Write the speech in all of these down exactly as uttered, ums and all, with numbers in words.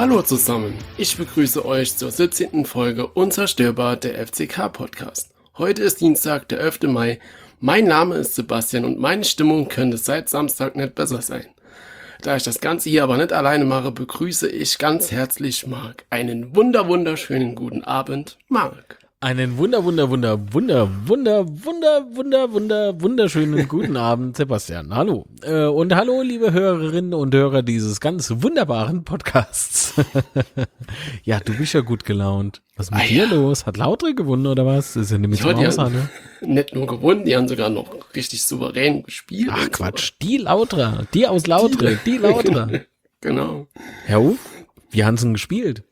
Hallo zusammen, ich begrüße euch zur siebzehnten Folge Unzerstörbar, der F C K-Podcast. Heute ist Dienstag, der elfte Mai. Mein Name ist Sebastian und meine Stimmung könnte seit Samstag nicht besser sein. Da ich das Ganze hier aber nicht alleine mache, begrüße ich ganz herzlich Marc. Einen wunder wunderschönen guten Abend, Marc. Einen wunder, wunder, wunder, wunder, wunder, wunder, wunder, wunder, wunderschönen guten Abend, Sebastian. Hallo. Äh, und hallo, liebe Hörerinnen und Hörer dieses ganz wunderbaren Podcasts. Ja, du bist ja gut gelaunt. Was ist mit ah, dir ja. los? Hat Lautre gewonnen oder was? Das ist ja nämlich ja, Außer, ne? Nicht nur gewonnen, die haben sogar noch richtig souverän gespielt. Ach Quatsch, so. die Lautre, die aus Lautre, die, die Lautre. Genau. Herr Uf, wie haben sie denn gespielt?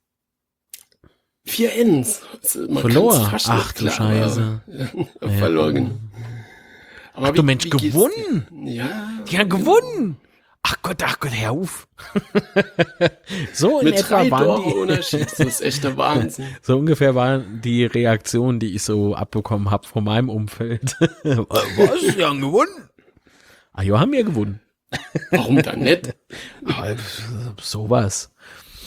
Vier Ins. Verloren. Ach du Scheiße. Ja, verloren. Aber Ach wie, du Mensch, gewonnen? Ja. Die haben gewonnen. Ach Gott, ach Gott, Herr Uf. So in Mit etwa drei waren die. Unterschied. Das ist echt der Wahnsinn. So ungefähr waren die Reaktionen, die ich so abbekommen habe von meinem Umfeld. Was? Die haben gewonnen? Ah, ja, haben wir gewonnen. Warum dann nicht? Sowas.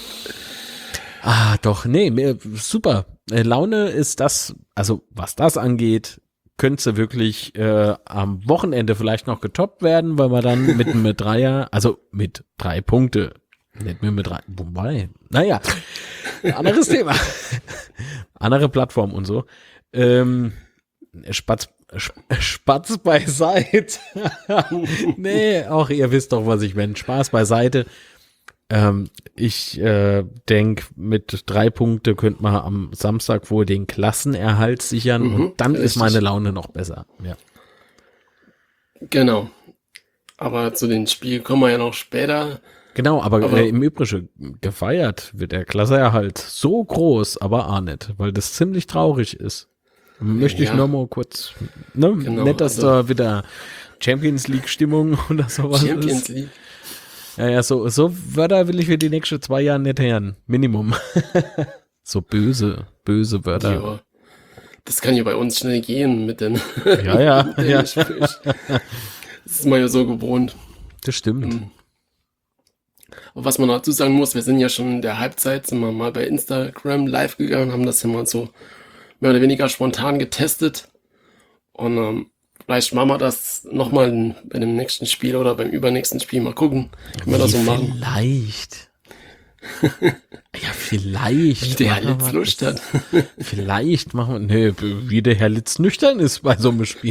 Ah, doch, nee, super. Laune ist das, also was das angeht, könnte wirklich äh, am Wochenende vielleicht noch getoppt werden, weil wir dann mit einem Dreier, also mit drei Punkte, nicht mehr mit drei, wobei, naja, anderes Thema, andere Plattform und so, ähm, Spatz, Spatz beiseite, nee, auch ihr wisst doch, was ich meine, Spaß beiseite. Ähm, ich äh, denke, mit drei Punkte könnte man am Samstag wohl den Klassenerhalt sichern mhm, und dann richtig. Ist meine Laune noch besser. Ja. Genau. Aber zu den Spielen kommen wir ja noch später. Genau, aber, aber äh, im Übrigen gefeiert wird der Klassenerhalt so groß, aber auch nicht, weil das ziemlich traurig ist. Möchte ja. ich noch mal kurz, ne? Genau, nicht, dass also, da wieder Champions League Stimmung oder sowas Champions ist. Champions League. Ja, ja, so, so Wörter will ich für die nächsten zwei Jahre nicht hören. Minimum. So böse, böse Wörter. Ja, das kann ja bei uns schnell gehen mit den, ja, ja, mit den ja. Gespräch. Das ist man ja so gewohnt. Das stimmt. Mhm. Aber was man dazu sagen muss, wir sind ja schon in der Halbzeit, sind wir mal bei Instagram live gegangen, haben das ja mal so mehr oder weniger spontan getestet. Und ähm, vielleicht machen wir das nochmal bei dem nächsten Spiel oder beim übernächsten Spiel. Mal gucken, wie wir das so machen. Vielleicht. Ja, vielleicht. Wie der Herr Litz Lust hat. Vielleicht machen wir, nee, wie der Herr Litz nüchtern ist bei so einem Spiel.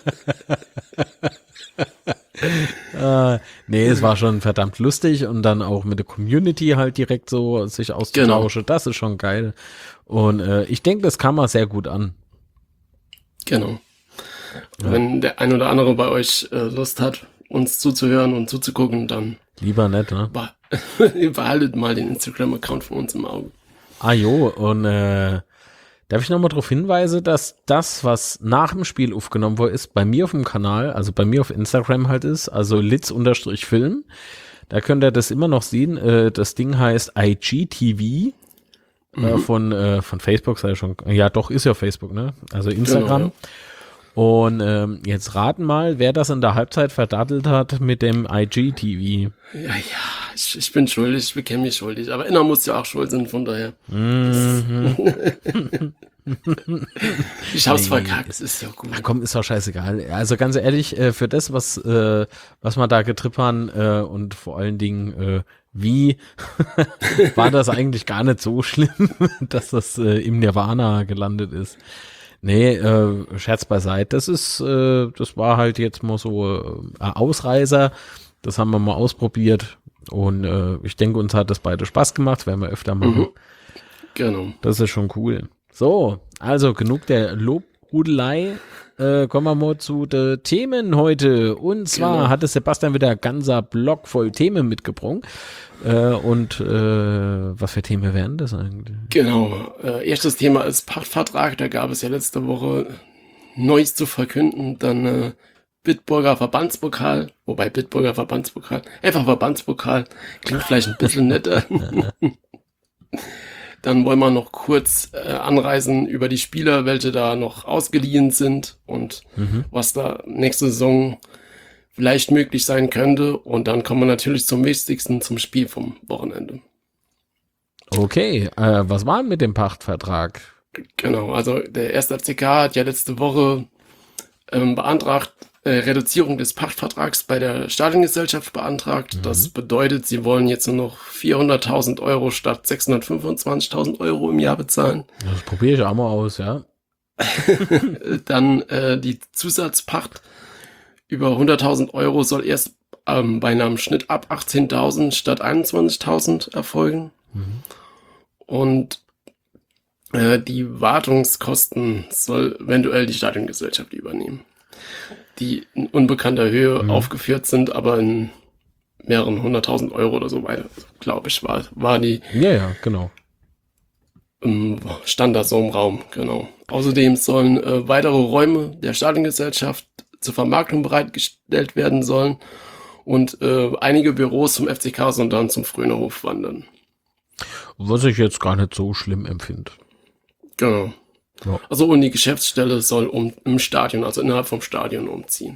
äh, nee, es war schon verdammt lustig und dann auch mit der Community halt direkt so sich auszutauschen. Genau. Das ist schon geil. Und äh, ich denke, das kam mal sehr gut an. Genau. Ja. Wenn der ein oder andere bei euch äh, Lust hat, uns zuzuhören und zuzugucken, dann lieber nicht, ne? Behaltet mal den Instagram-Account von uns im Auge. Ah jo, und äh, darf ich nochmal darauf hinweisen, dass das, was nach dem Spiel aufgenommen wurde, ist bei mir auf dem Kanal, also bei mir auf Instagram halt ist, also litz-film. Da könnt ihr das immer noch sehen. Äh, das Ding heißt I G T V mhm. äh, von, äh, von Facebook, sei schon. Ja, doch, ist ja Facebook, ne? Also Instagram. Genau, ja. Und ähm, jetzt raten mal, wer das in der Halbzeit verdattelt hat mit dem I G T V. Ja, ja, ich, ich bin schuldig, ich bekenne mich schuldig. Aber Inner muss ja auch schuld sein, von daher. Mhm. Ich hab's nee, verkackt, es ist ja gut. Ach komm, ist doch scheißegal. Also ganz ehrlich, äh, für das, was äh, was man da getrippern äh, und vor allen Dingen äh, wie, war das eigentlich gar nicht so schlimm, dass das äh, im Nirvana gelandet ist. Nee, äh, Scherz beiseite. Das ist, äh, das war halt jetzt mal so äh, ein Ausreißer. Das haben wir mal ausprobiert. Und äh, ich denke, uns hat das beide Spaß gemacht. Werden wir öfter machen. Mhm. Genau. Das ist schon cool. So, also genug der Lobhudelei. Äh, kommen wir mal zu den Themen heute. Und zwar genau. hatte Sebastian wieder ein ganzer Block voll Themen mitgebracht. Äh, und äh, was für Themen wären das eigentlich? Genau. Äh, erstes Thema ist Pachtvertrag. Da gab es ja letzte Woche Neues zu verkünden. Dann äh, Bitburger Verbandspokal. Wobei Bitburger Verbandspokal. Einfach Verbandspokal. Klingt vielleicht ein bisschen netter. Dann wollen wir noch kurz äh, anreisen über die Spieler, welche da noch ausgeliehen sind und mhm. was da nächste Saison vielleicht möglich sein könnte. Und dann kommen wir natürlich zum Wichtigsten, zum Spiel vom Wochenende. Okay, äh, was war denn mit dem Pachtvertrag? Genau, also der erste F C K hat ja letzte Woche ähm, beantragt, äh, Reduzierung des Pachtvertrags bei der Stadiongesellschaft beantragt. Mhm. Das bedeutet, sie wollen jetzt nur noch vierhunderttausend Euro statt sechshundertfünfundzwanzigtausend Euro im Jahr bezahlen. Das probiere ich auch mal aus, ja. Dann äh, die Zusatzpacht über hunderttausend Euro soll erst ähm, bei einem Schnitt ab achtzehntausend statt einundzwanzigtausend erfolgen. Mhm. Und äh, die Wartungskosten soll eventuell die Stadiongesellschaft übernehmen, die in unbekannter Höhe Mhm. aufgeführt sind, aber in mehreren hunderttausend Euro oder so weiter, glaube ich, war, war die Ja, ja, genau. ähm, stand das so im Raum, genau. Außerdem sollen äh, weitere Räume der Stadiongesellschaft zur Vermarktung bereitgestellt werden sollen und äh, einige Büros zum F C K sollen dann zum Frönerhof wandern. Was ich jetzt gar nicht so schlimm empfinde. Genau. Ja. Also und die Geschäftsstelle soll um im Stadion, also innerhalb vom Stadion umziehen.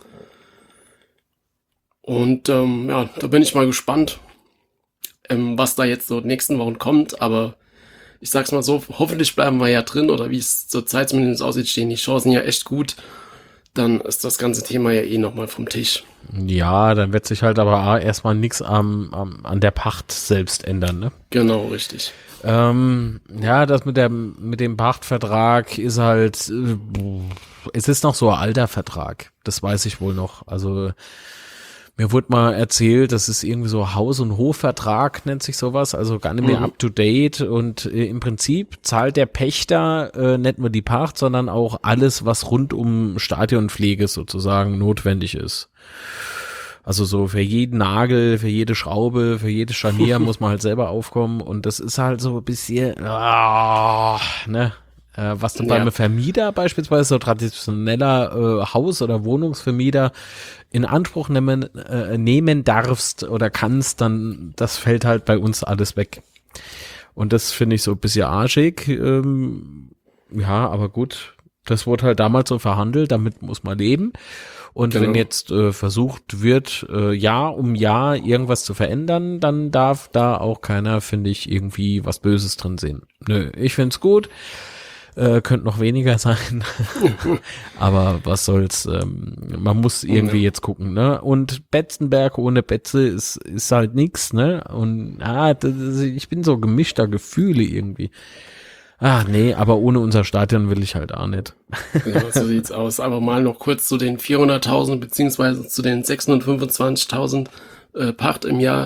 Und ähm, ja, da bin ich mal gespannt, ähm, was da jetzt so in den nächsten Wochen kommt. Aber ich sag's mal so, hoffentlich bleiben wir ja drin, oder wie es zurzeit zumindest aussieht, stehen die Chancen ja echt gut. Dann ist das ganze Thema ja eh nochmal vom Tisch. Ja, dann wird sich halt aber erstmal nichts am, am, an der Pacht selbst ändern, ne? Genau, richtig. Ähm, ja, das mit der mit dem Pachtvertrag ist halt, äh, es ist noch so ein alter Vertrag, das weiß ich wohl noch. Also mir wurde mal erzählt, das ist irgendwie so Haus- und Hofvertrag, nennt sich sowas, also gar nicht mehr Mhm. up to date und äh, im Prinzip zahlt der Pächter äh, nicht nur die Pacht, sondern auch alles, was rund um Stadionpflege sozusagen notwendig ist. Also so für jeden Nagel, für jede Schraube, für jedes Scharnier muss man halt selber aufkommen und das ist halt so ein bisschen, ah, ne, äh, was du Ja. beim Vermieter beispielsweise, so traditioneller äh, Haus- oder Wohnungsvermieter in Anspruch nehmen, äh, nehmen darfst oder kannst, dann das fällt halt bei uns alles weg. Und das finde ich so ein bisschen arschig. Ähm, ja, aber gut, das wurde halt damals so verhandelt, damit muss man leben. Und Genau. wenn jetzt äh, versucht wird, äh, Jahr um Jahr irgendwas zu verändern, dann darf da auch keiner, finde ich, irgendwie was Böses drin sehen. Nö, ich find's gut. Äh, könnte noch weniger sein. Aber was soll's, ähm, man muss irgendwie Ja. jetzt gucken, ne? Und Betzenberg ohne Betze ist, ist halt nix, ne? Und ah, das, das, ich bin so gemischter Gefühle irgendwie. Ah, nee, aber ohne unser Stadion will ich halt auch nicht. Ja, so sieht's aus. Aber mal noch kurz zu den vierhunderttausend beziehungsweise zu den sechshundertfünfundzwanzigtausend äh, Pacht im Jahr.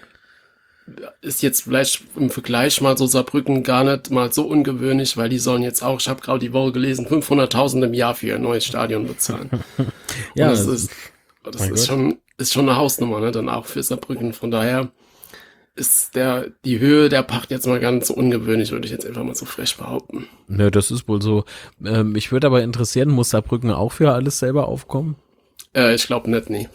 Ist jetzt vielleicht im Vergleich mal so Saarbrücken gar nicht mal so ungewöhnlich, weil die sollen jetzt auch, ich habe gerade die Woche gelesen, fünfhunderttausend im Jahr für ihr neues Stadion bezahlen. Ja, Und das ist, das mein ist Gott. schon, ist schon eine Hausnummer, ne, dann auch für Saarbrücken. Von daher ist der, die Höhe der Pacht jetzt mal ganz so ungewöhnlich, würde ich jetzt einfach mal so frech behaupten. Ne, das ist wohl so. Ähm, mich würde aber interessieren, muss Saarbrücken auch für alles selber aufkommen? Äh, ich glaube nicht, nee.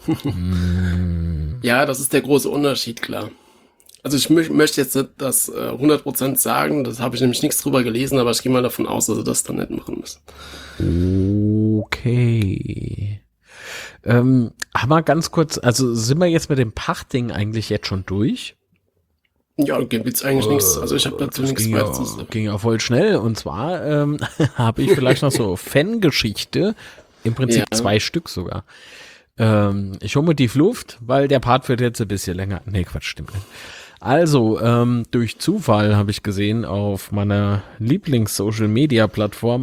Mm. Ja, das ist der große Unterschied, klar. Also ich mö möchte jetzt nicht das äh, hundert Prozent sagen, das habe ich nämlich nichts drüber gelesen, aber ich gehe mal davon aus, dass sie das dann nicht machen müssen. Okay. Ähm, haben wir ganz kurz, also sind wir jetzt mit dem Pachtding eigentlich jetzt schon durch? Ja, gibt's eigentlich nichts. Also ich habe dazu Das nichts ging weiter ja, zu sagen. ging ja voll schnell. Und zwar ähm, habe ich vielleicht noch so Fangeschichte, im Prinzip Ja. zwei Stück sogar. Ähm, ich hole mir die Luft, weil der Part wird jetzt ein bisschen länger. Nee, Quatsch, stimmt nicht. Also, ähm, durch Zufall habe ich gesehen auf meiner Lieblings-Social-Media-Plattform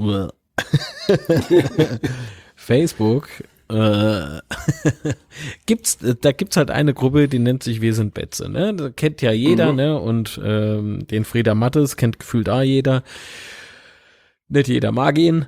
Facebook äh, gibt's, da gibt's halt eine Gruppe, die nennt sich Wir sind Betze, ne? Das kennt ja jeder, Mhm. ne? Und ähm, den Frieda Mattes kennt gefühlt auch jeder. Nicht jeder mag ihn.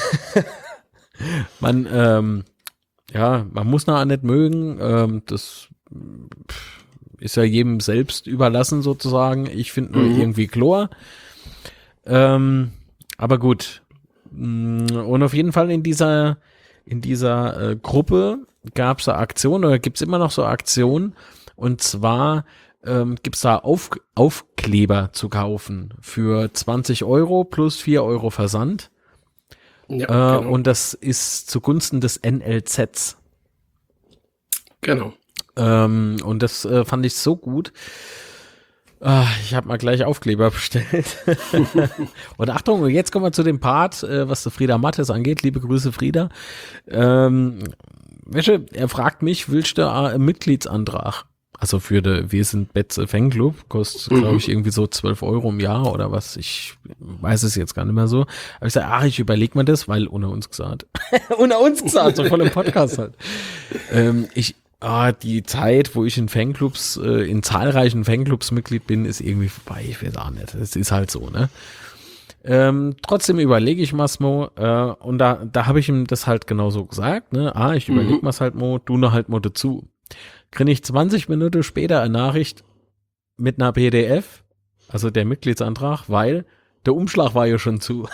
man, ähm, ja, man muss noch nicht mögen. Ähm, das pff, ist ja jedem selbst überlassen sozusagen. Ich finde nur Mhm. irgendwie Chlor. Ähm, aber gut. Mm, Und auf jeden Fall in dieser in dieser äh, Gruppe gab es eine Aktion oder gibt es immer noch so Aktionen. Und zwar ähm, gibt es da Auf Aufkleber zu kaufen für zwanzig Euro plus vier Euro Versand. Ja, Äh, genau. Und das ist zugunsten des N L Zs. genau. Ähm, und das äh, fand ich so gut. Ah, ich habe mal gleich Aufkleber bestellt. Und Achtung, jetzt kommen wir zu dem Part, äh, was Frieda Mattes angeht. Liebe Grüße, Frieda. Ähm, Wäsche, er fragt mich, willst du einen Mitgliedsantrag? Also für den Wir sind Betze Fanclub, kostet, mhm. glaube ich, irgendwie so zwölf Euro im Jahr oder was. Ich weiß es jetzt gar nicht mehr so. Aber ich sage, ach, ich überlege mir das, weil unter uns gesagt. unter uns gesagt, so voll im Podcast halt. ähm, ich, ah, die Zeit, wo ich in Fanclubs, äh, in zahlreichen Fanclubs Mitglied bin, ist irgendwie vorbei. Ich weiß auch nicht. Es ist halt so, ne? Ähm, trotzdem überlege ich mal's mo, äh, und da, da habe ich ihm das halt genauso gesagt, ne? Ah, ich überlege mhm. mal's halt mo, du noch halt mo dazu. Kriege ich zwanzig Minuten später eine Nachricht mit einer P D F, also der Mitgliedsantrag, weil der Umschlag war ja schon zu.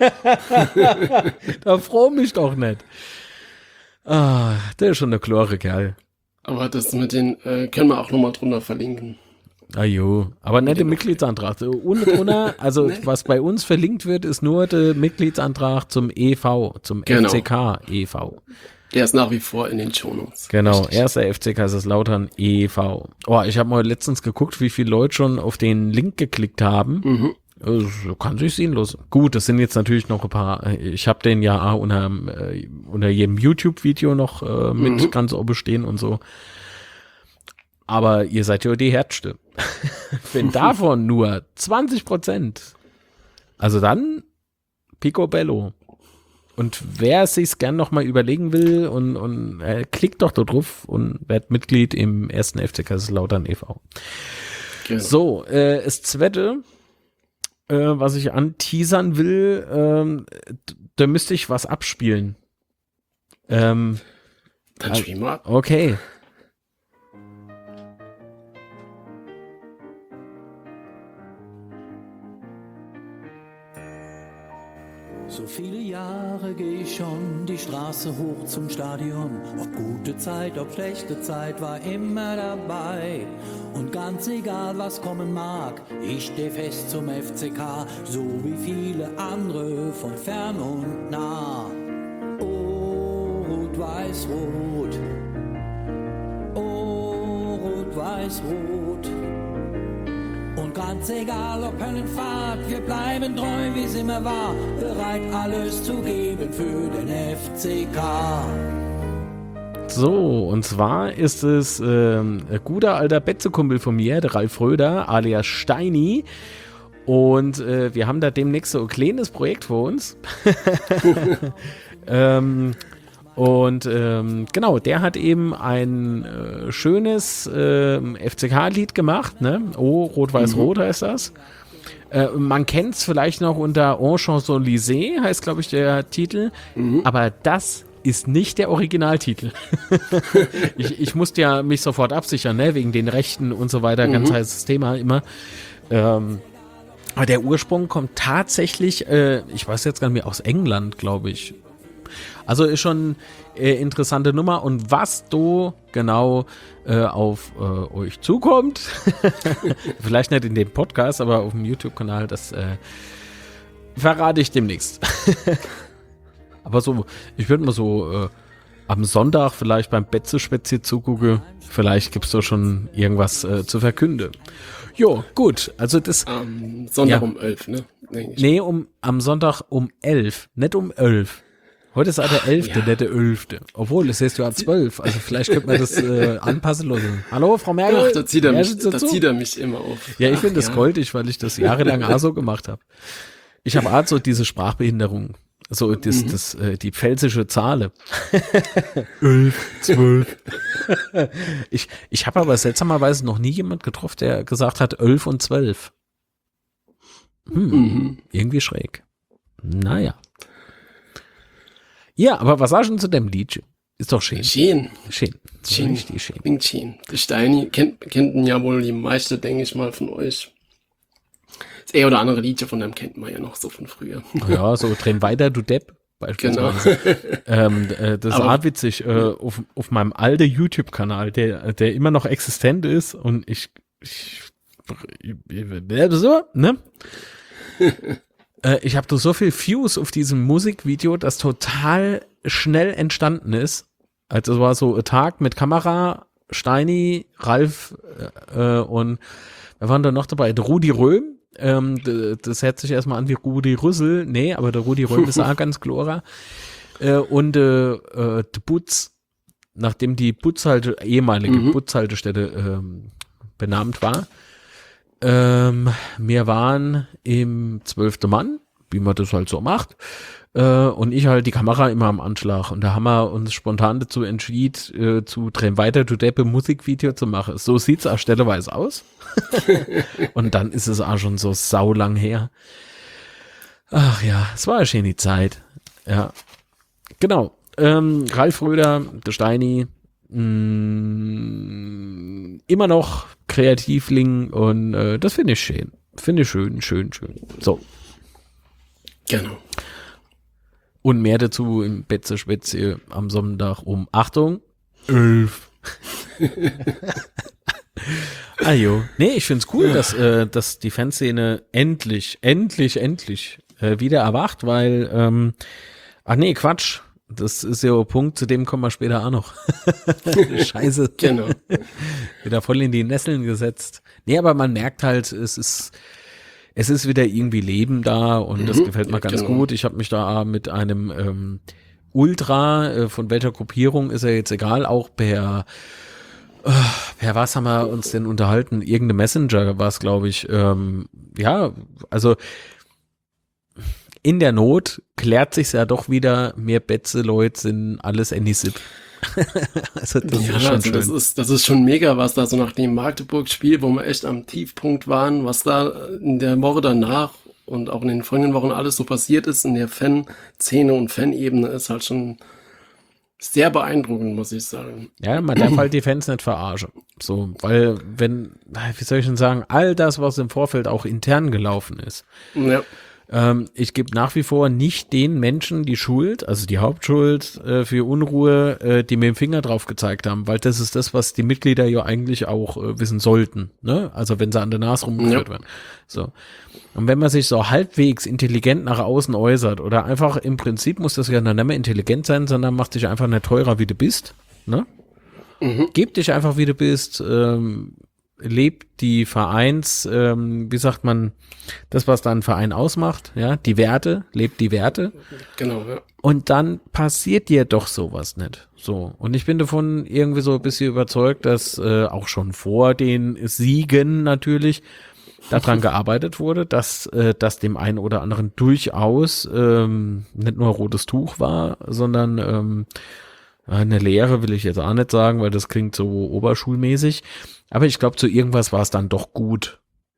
Da froh mich doch nicht. Ah, der ist schon eine klare Kerl. Aber das mit den, äh, können wir auch nochmal drunter verlinken. Ah jo, aber nicht der Mitgliedsantrag. Unten drunter, also nee. Was bei uns verlinkt wird, ist nur der Mitgliedsantrag zum E V, zum genau. F C K E V. Der ist nach wie vor in den Shownotes. Genau, richtig. Erster F C Kaiserslautern E V. Oh, ich habe mal letztens geguckt, wie viele Leute schon auf den Link geklickt haben. Mhm. Also, kann sich sehen lassen. Gut, das sind jetzt natürlich noch ein paar, ich habe den ja unter, äh, unter jedem YouTube-Video noch äh, mit mhm. ganz oben stehen und so. Aber ihr seid ja die Herzste. Wenn davon nur zwanzig Prozent, also dann Picobello. Und wer es sich gern nochmal überlegen will und, und äh, klickt doch da drauf und werdet Mitglied im ersten F C Kaiserslautern e V. Genau. So, äh, das zweite, äh, was ich anteasern will, ähm, da müsste ich was abspielen. Ähm, Dann spielen wir ab. Okay. So viele Jahre gehe ich schon die Straße hoch zum Stadion. Ob gute Zeit, ob schlechte Zeit, war immer dabei. Und ganz egal, was kommen mag, ich steh fest zum F C K, so wie viele andere von fern und nah. Oh, rot-weiß-rot. Oh, rot-weiß-rot. Und ganz egal ob Höllenfahrt, wir bleiben treu, wie es immer war, bereit alles zu geben für den F C K. So, und zwar ist es ähm, ein guter alter Betzekumpel von mir, der Ralf Röder, alias Steini. Und äh, wir haben da demnächst so ein kleines Projekt vor uns. ähm, Und ähm, genau, der hat eben ein äh, schönes äh, F C K-Lied gemacht, ne? Oh, Rot-Weiß-Rot mhm. heißt das. Äh, man kennt es vielleicht noch unter En Champs-Élysées, heißt glaube ich der Titel, mhm. aber das ist nicht der Originaltitel. ich, ich musste ja mich sofort absichern, ne? Wegen den Rechten und so weiter, mhm. ganz heißes Thema immer. Ähm, aber der Ursprung kommt tatsächlich, äh, ich weiß jetzt gar nicht mehr, aus England, glaube ich. Also ist schon äh, interessante Nummer. Und was do genau äh, auf äh, euch zukommt, vielleicht nicht in dem Podcast, aber auf dem YouTube-Kanal, das äh, verrate ich demnächst. Aber so, ich würde mal so äh, am Sonntag vielleicht beim Betze-Spätzle zugucken. Vielleicht gibt es da schon irgendwas äh, zu verkünden. Jo, gut, also das... Am Sonntag ja. um elf, ne? Nee, nee um, am Sonntag um elf, nicht um elf. Heute ist auch der elfte, ja. nicht der elfte. Obwohl, es ist ja zwölf, also vielleicht könnte man das äh, anpassen lassen. Hallo, Frau Merkel? Ach, da zieht er, mich, da zieht er mich immer auf. Ja, ich finde das ja. goldig, weil ich das jahrelang auch so gemacht habe. Ich habe auch so diese Sprachbehinderung, so das, mhm. das, äh, die pfälzische Zahl. elf, zwölf. Ich, ich habe aber seltsamerweise noch nie jemand getroffen, der gesagt hat elf und zwölf. Hm, mhm. Irgendwie schräg. Naja. Ja, aber was sagst du zu dem Lied? Ist doch schön. Schön. Schön. Schön. Richtig schön. Klingt schön. Der Steini kennt, kennt ihn ja wohl die meiste, denke ich mal, von euch. Das eh oder andere Liedchen von dem kennt man ja noch so von früher. Ja, so drehen weiter, du Depp. Beispielsweise. Genau. ähm, äh, das ist auch witzig. Äh, auf, auf meinem alten YouTube-Kanal, der, der immer noch existent ist und ich, ich, ich so, ne? Ich habe so viel Views auf diesem Musikvideo, das total schnell entstanden ist. Also es war so ein Tag mit Kamera Steini, Ralf äh, und wir waren da noch dabei, der Rudi Röhm. Ähm, d- das hört sich erstmal an wie Rudi Rüssel. Nee, aber der Rudi Röhm ist auch ganz Glora. Äh, und äh, äh, der Butz, nachdem die Butzhalte, ehemalige Mhm. Butzhaltestelle ähm, benannt war. Ähm, wir waren im zwölften Mann, wie man das halt so macht. Äh, und ich halt die Kamera immer am Anschlag. Und da haben wir uns spontan dazu entschieden, äh, zu Drehen weiter, du Deppe Musikvideo zu machen. So sieht's auch stelleweise aus. Und dann ist es auch schon so saulang her. Ach ja, es war ja schön die Zeit. Ja, genau. Ähm, Ralf Röder, der Steini, mh, immer noch Kreativling und äh, das finde ich schön. Finde ich schön, schön, schön. So. Genau. Und mehr dazu im Betze Spätzle am Sonntag um, Achtung, elf. Ah jo. Nee, ich find's cool, dass, äh, dass die Fanszene endlich, endlich, endlich äh, wieder erwacht, weil, ähm, ach nee, Quatsch. Das ist ja ein Punkt, zu dem kommen wir später auch noch. Scheiße. Genau. Wieder voll in die Nesseln gesetzt. Nee, aber man merkt halt, es ist, es ist wieder irgendwie Leben da und das Mhm, gefällt mir ganz genau. gut. Ich habe mich da mit einem ähm, Ultra, äh, von welcher Gruppierung ist ja jetzt egal, auch per, äh, per was haben wir uns denn unterhalten? Irgendeine Messenger war es, glaube ich. Ähm, ja, also in der Not klärt sich's ja doch wieder, mehr Betze-Leute sind alles Anisip. Also das Ja, ist schon also schön. das ist, das ist schon mega, was da so nach dem Magdeburg-Spiel, wo wir echt am Tiefpunkt waren, was da in der Woche danach und auch in den folgenden Wochen alles so passiert ist in der Fanszene und Fanebene, ist halt schon sehr beeindruckend, muss ich sagen. Ja, man darf halt die Fans nicht verarschen. So, weil wenn, wie soll ich denn sagen, all das, was im Vorfeld auch intern gelaufen ist, Ja, ähm, ich gebe nach wie vor nicht den Menschen die Schuld, also die Hauptschuld äh, für Unruhe, äh, die mir den Finger drauf gezeigt haben, weil das ist das, was die Mitglieder ja eigentlich auch äh, wissen sollten, ne? Also wenn sie an der Nase rumgeführt Ja. werden. So. Und wenn man sich so halbwegs intelligent nach außen äußert oder einfach im Prinzip muss das ja dann nicht mehr intelligent sein, sondern macht dich einfach nicht teurer, wie du bist, ne? Mhm. Geb dich einfach, wie du bist, ähm, lebt die Vereins, ähm, wie sagt man, das, was da ein Verein ausmacht, ja, die Werte, lebt die Werte Genau, ja. und dann passiert dir doch sowas nicht. So. Und ich bin davon irgendwie so ein bisschen überzeugt, dass äh, auch schon vor den Siegen natürlich daran gearbeitet wurde, dass äh, das dem einen oder anderen durchaus ähm, nicht nur rotes Tuch war, sondern ähm, eine Lehre will ich jetzt auch nicht sagen, weil das klingt so oberschulmäßig. Aber ich glaube, zu irgendwas war es dann doch gut.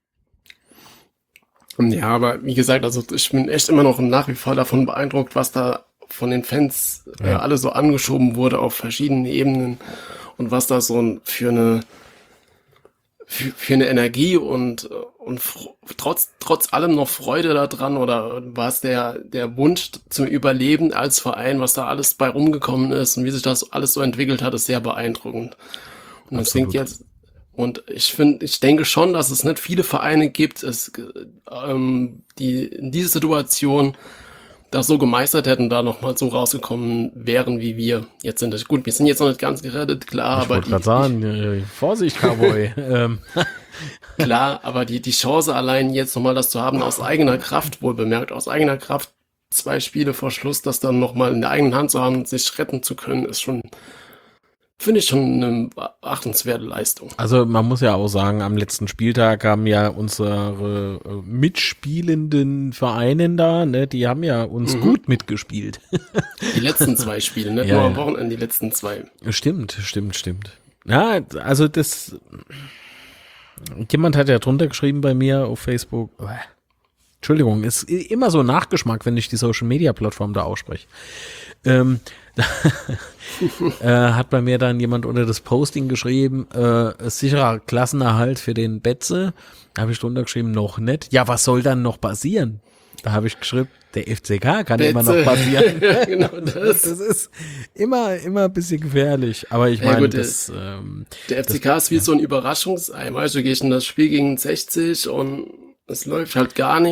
Ja, aber wie gesagt, also ich bin echt immer noch nach wie vor davon beeindruckt, was da von den Fans äh, Ja. alles so angeschoben wurde auf verschiedenen Ebenen und was da so ein- für eine für, für eine Energie und und fr- trotz trotz allem noch Freude daran oder was der der Wunsch zum Überleben als Verein, was da alles bei rumgekommen ist und wie sich das alles so entwickelt hat, ist sehr beeindruckend. Und das klingt Absolut. jetzt und ich finde, ich denke schon, dass es nicht viele Vereine gibt, es, ähm, die in dieser Situation das so gemeistert hätten, da nochmal so rausgekommen wären, wie wir jetzt sind. Gut, wir sind jetzt noch nicht ganz gerettet, klar, Ich aber wollte die, gerade sagen, äh, Vorsicht, Cowboy. ähm, klar, aber die, die Chance allein jetzt nochmal das zu haben, aus eigener Kraft, wohl bemerkt, aus eigener Kraft, zwei Spiele vor Schluss, das dann nochmal in der eigenen Hand zu haben, sich retten zu können, ist schon, finde ich schon eine achtenswerte Leistung. also man muss ja auch sagen, am letzten Spieltag haben ja unsere äh, mitspielenden Vereinen da, ne, die haben ja uns Mhm. gut mitgespielt. Die letzten zwei Spiele, nicht Ja, nur am ja. Wochenende, die letzten zwei. Stimmt, stimmt, stimmt. Ja, also das, jemand hat ja drunter geschrieben bei mir auf Facebook, äh, Entschuldigung, ist immer so ein Nachgeschmack, wenn ich die Social-Media-Plattform da ausspreche. Ähm, äh, hat bei mir dann jemand unter das Posting geschrieben, äh, sicherer Klassenerhalt für den Betze. Da habe ich drunter geschrieben, noch nicht. Ja, was soll dann noch passieren? Da habe ich geschrieben, der F C K kann immer noch Betze. passieren. Ja, genau das. Das ist immer, immer ein bisschen gefährlich. Aber ich Ja, meine, gut, das, ähm, Der F C K ist wie so ein Überraschungsei. Weißt du, du gehst in das Spiel gegen sechzig und es läuft halt gar nichts.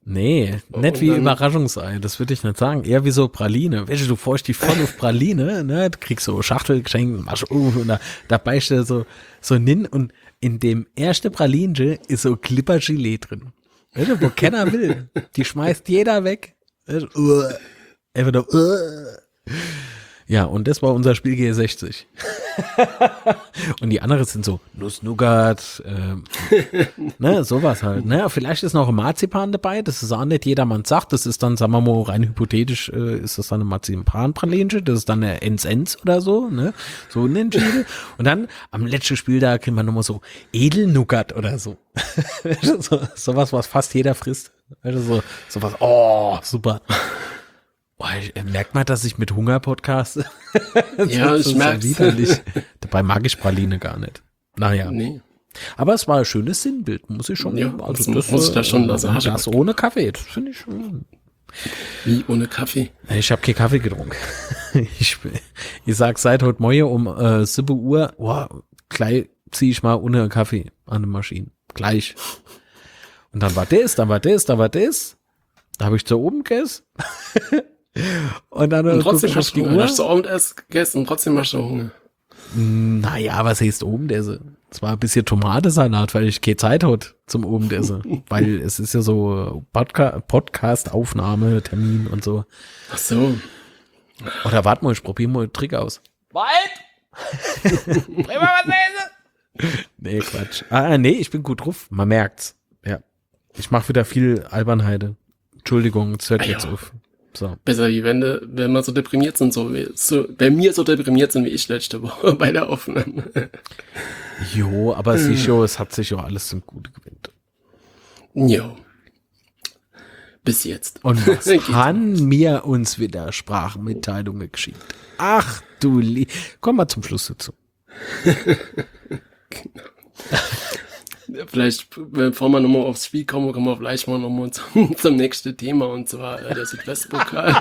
Nee, nicht Und wie dann- Überraschungsei, das würde ich nicht sagen. Eher wie so Praline. Weißt du, du freust dich voll auf Praline, ne? Du kriegst so Schachtelgeschenke, machst auf und da, da beißt du so, so nin und in dem ersten Pralinchen ist so Clipper-Gelee drin. Weißt du, wo keiner will. Die schmeißt jeder weg. Weißt du, uh, einfach nur, uh. Ja, und das war unser Spiel G sechzig. Und die anderen sind so Nuss-Nougat, ähm, ne, sowas halt. Ne? Vielleicht ist noch ein Marzipan dabei, das ist auch nicht jedermanns sagt. Das ist dann, sagen wir mal, rein hypothetisch, äh, ist das dann ein Marzipan-Pralinchen, das ist dann eine Ens-Ens oder so, ne? So ein Entschieden. Und dann am letzten Spiel, da kriegen wir nochmal so Edel-Nougat oder so. so. Sowas, was fast jeder frisst. So, sowas, oh, super. Boah, ich, äh, merkt man, dass ich mit Hunger podcaste? Ja, ich merk's. widerlich. Dabei mag ich Praline gar nicht. Naja. Nee. Aber es war ein schönes Sinnbild, muss ich schon. Ja, das muss ich da schon lassen. Das, das ohne Kaffee, das finde ich schon. Wie ohne Kaffee? Ich habe keinen Kaffee getrunken. ich, ich sag seit heute Morgen um äh, sieben Uhr, oh, gleich ziehe ich mal ohne Kaffee an der Maschine. Gleich. Und dann war das, dann war das, dann war das. Da habe ich zu oben gegessen. Und dann Und trotzdem guck ich hast auf du die Hunger. Uhr. Hast du Abendessen gegessen und trotzdem hast du Hunger. Naja, was heißt Obendessen? Es war ein bisschen Tomatensalat, weil ich keine Zeit hatte zum Obendessen. Weil es ist ja so Podca- Podcast-Aufnahme, Termin und so. Ach so. Oder warte mal, ich probiere mal einen Trick aus. Wald? Bring mal was lesen. Nee, Quatsch. Ah, nee, ich bin gut drauf. Man merkt's. Ja. Ich mache wieder viel Albernheide. Entschuldigung, es hört Ah, jetzt ja. auf. So. Besser wie wenn, de, wenn wir so deprimiert sind, so wie, so, wenn wir so deprimiert sind wie ich letzte Woche bei der Aufnahme. Jo, aber sicher, es hat sich ja alles zum Gute gewinnt. Jo. Bis jetzt. Und was Geht haben mir uns wieder Sprachmitteilungen geschickt? Ach du Lie... Komm mal zum Schluss dazu. Vielleicht, bevor wir nochmal aufs Spiel kommen, kommen wir vielleicht mal nochmal zum, zum nächsten Thema, und zwar äh, der Südwestpokal.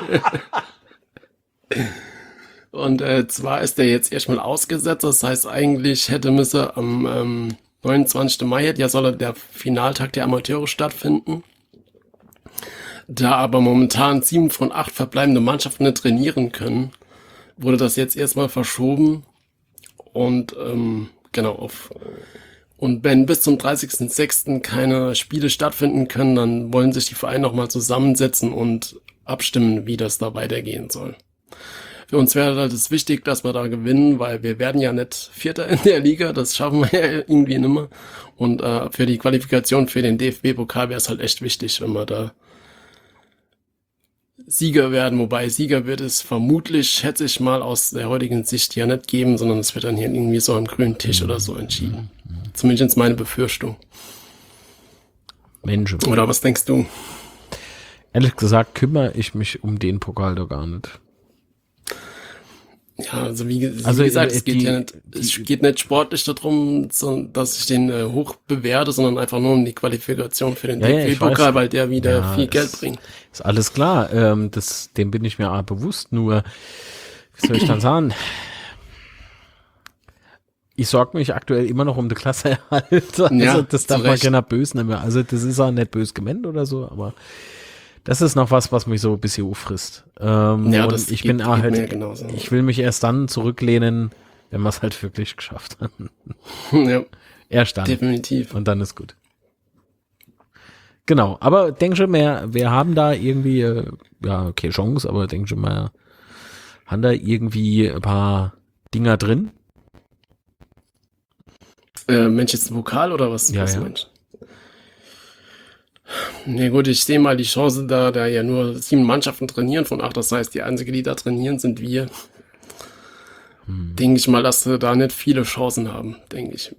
Und äh, zwar ist der jetzt erstmal ausgesetzt, das heißt eigentlich hätte müsse am ähm, neunundzwanzigsten Mai, ja soll der Finaltag der Amateure stattfinden. Da aber momentan sieben von acht verbleibende Mannschaften nicht trainieren können, wurde das jetzt erstmal verschoben und ähm, genau auf... Und wenn bis zum dreißigsten sechsten keine Spiele stattfinden können, dann wollen sich die Vereine nochmal zusammensetzen und abstimmen, wie das da weitergehen soll. Für uns wäre halt es wichtig, dass wir da gewinnen, weil wir werden ja nicht Vierter in der Liga, das schaffen wir ja irgendwie nimmer. Und äh, für die Qualifikation für den D F B-Pokal wäre es halt echt wichtig, wenn wir da Sieger werden. Wobei Sieger wird es vermutlich, schätze ich mal, aus der heutigen Sicht ja nicht geben, sondern es wird dann hier irgendwie so am grünen Tisch oder so entschieden. Zumindest meine Befürchtung. Mensch. Oder was denkst du? Ehrlich gesagt kümmere ich mich um den Pokal doch gar nicht. Ja, also wie, wie Also, gesagt, äh, es geht die- ja nicht, es die- geht nicht sportlich darum, so, dass ich den äh, hoch bewerte, sondern einfach nur um die Qualifikation für den Ja, ja, D F ich B-Pokal, weiß. weil der wieder Ja, viel es- Geld bringt. Ist alles klar, ähm, das, dem bin ich mir auch bewusst, nur, wie soll ich dann sagen? Ich sorge mich aktuell immer noch um die Klassenerhalt. Also Ja, das zu darf man Recht. keiner böse nehmen. Also das ist auch nicht böse gemeint oder so, aber das ist noch was, was mich so ein bisschen auffrisst. Ähm, Ja, und das ich geht- bin auch geht halt, mir genauso. ich will mich erst dann zurücklehnen, wenn wir es halt wirklich geschafft haben. Ja, Erst dann. definitiv. Und dann ist gut. Genau, aber denk schon mehr, wir haben da irgendwie, äh, ja, okay, Chance, aber denk schon mal, haben da irgendwie ein paar Dinger drin. Äh, Mensch, jetzt ein Vokal oder was? Ja, was ja. Mensch? Na gut, ich sehe mal die Chance da, da ja nur sieben Mannschaften trainieren von acht, das heißt, die einzige, die da trainieren, sind wir. Hm. Denke ich mal, dass wir da nicht viele Chancen haben, denke ich.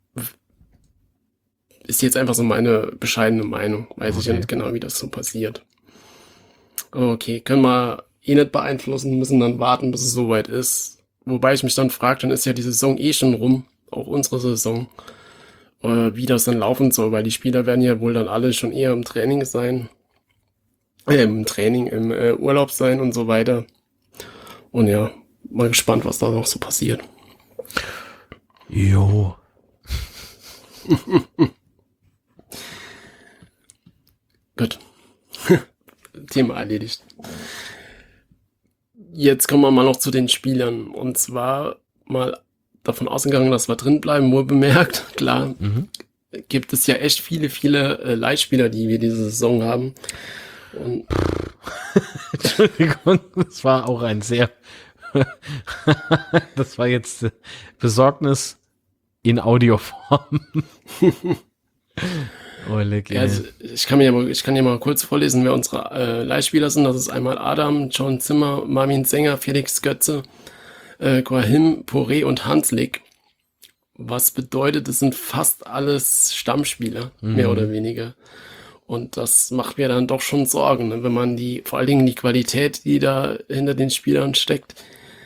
Ist jetzt einfach so meine bescheidene Meinung. Weiß ich ja Okay. nicht genau, wie das so passiert. Okay, können wir eh nicht beeinflussen, müssen dann warten, bis es soweit ist. Wobei ich mich dann frage, dann ist ja die Saison eh schon rum, auch unsere Saison, äh, wie das dann laufen soll, weil die Spieler werden ja wohl dann alle schon eher im Training sein, äh, im Training, im äh, Urlaub sein und so weiter. Und ja, mal gespannt, was da noch so passiert. Jo. Gut. Thema erledigt. Jetzt kommen wir mal noch zu den Spielern. Und zwar mal davon ausgegangen, dass wir drin bleiben, nur bemerkt, klar, mhm. gibt es ja echt viele, viele äh, Leihspieler, die wir diese Saison haben. Und Entschuldigung, das war auch ein sehr, das war jetzt Besorgnis in Audioform. Oh, leck, ja, also ich kann mir ja mal, ich kann ja mal kurz vorlesen, wer unsere äh, Leihspieler sind. Das ist einmal Adam, John Zimmer, Marvin Sänger, Felix Götze, äh, Quahim, Poré und Hanslik. Was bedeutet, es sind fast alles Stammspieler, mhm. mehr oder weniger. Und das macht mir dann doch schon Sorgen, ne? Wenn man die, vor allen Dingen die Qualität, die da hinter den Spielern steckt,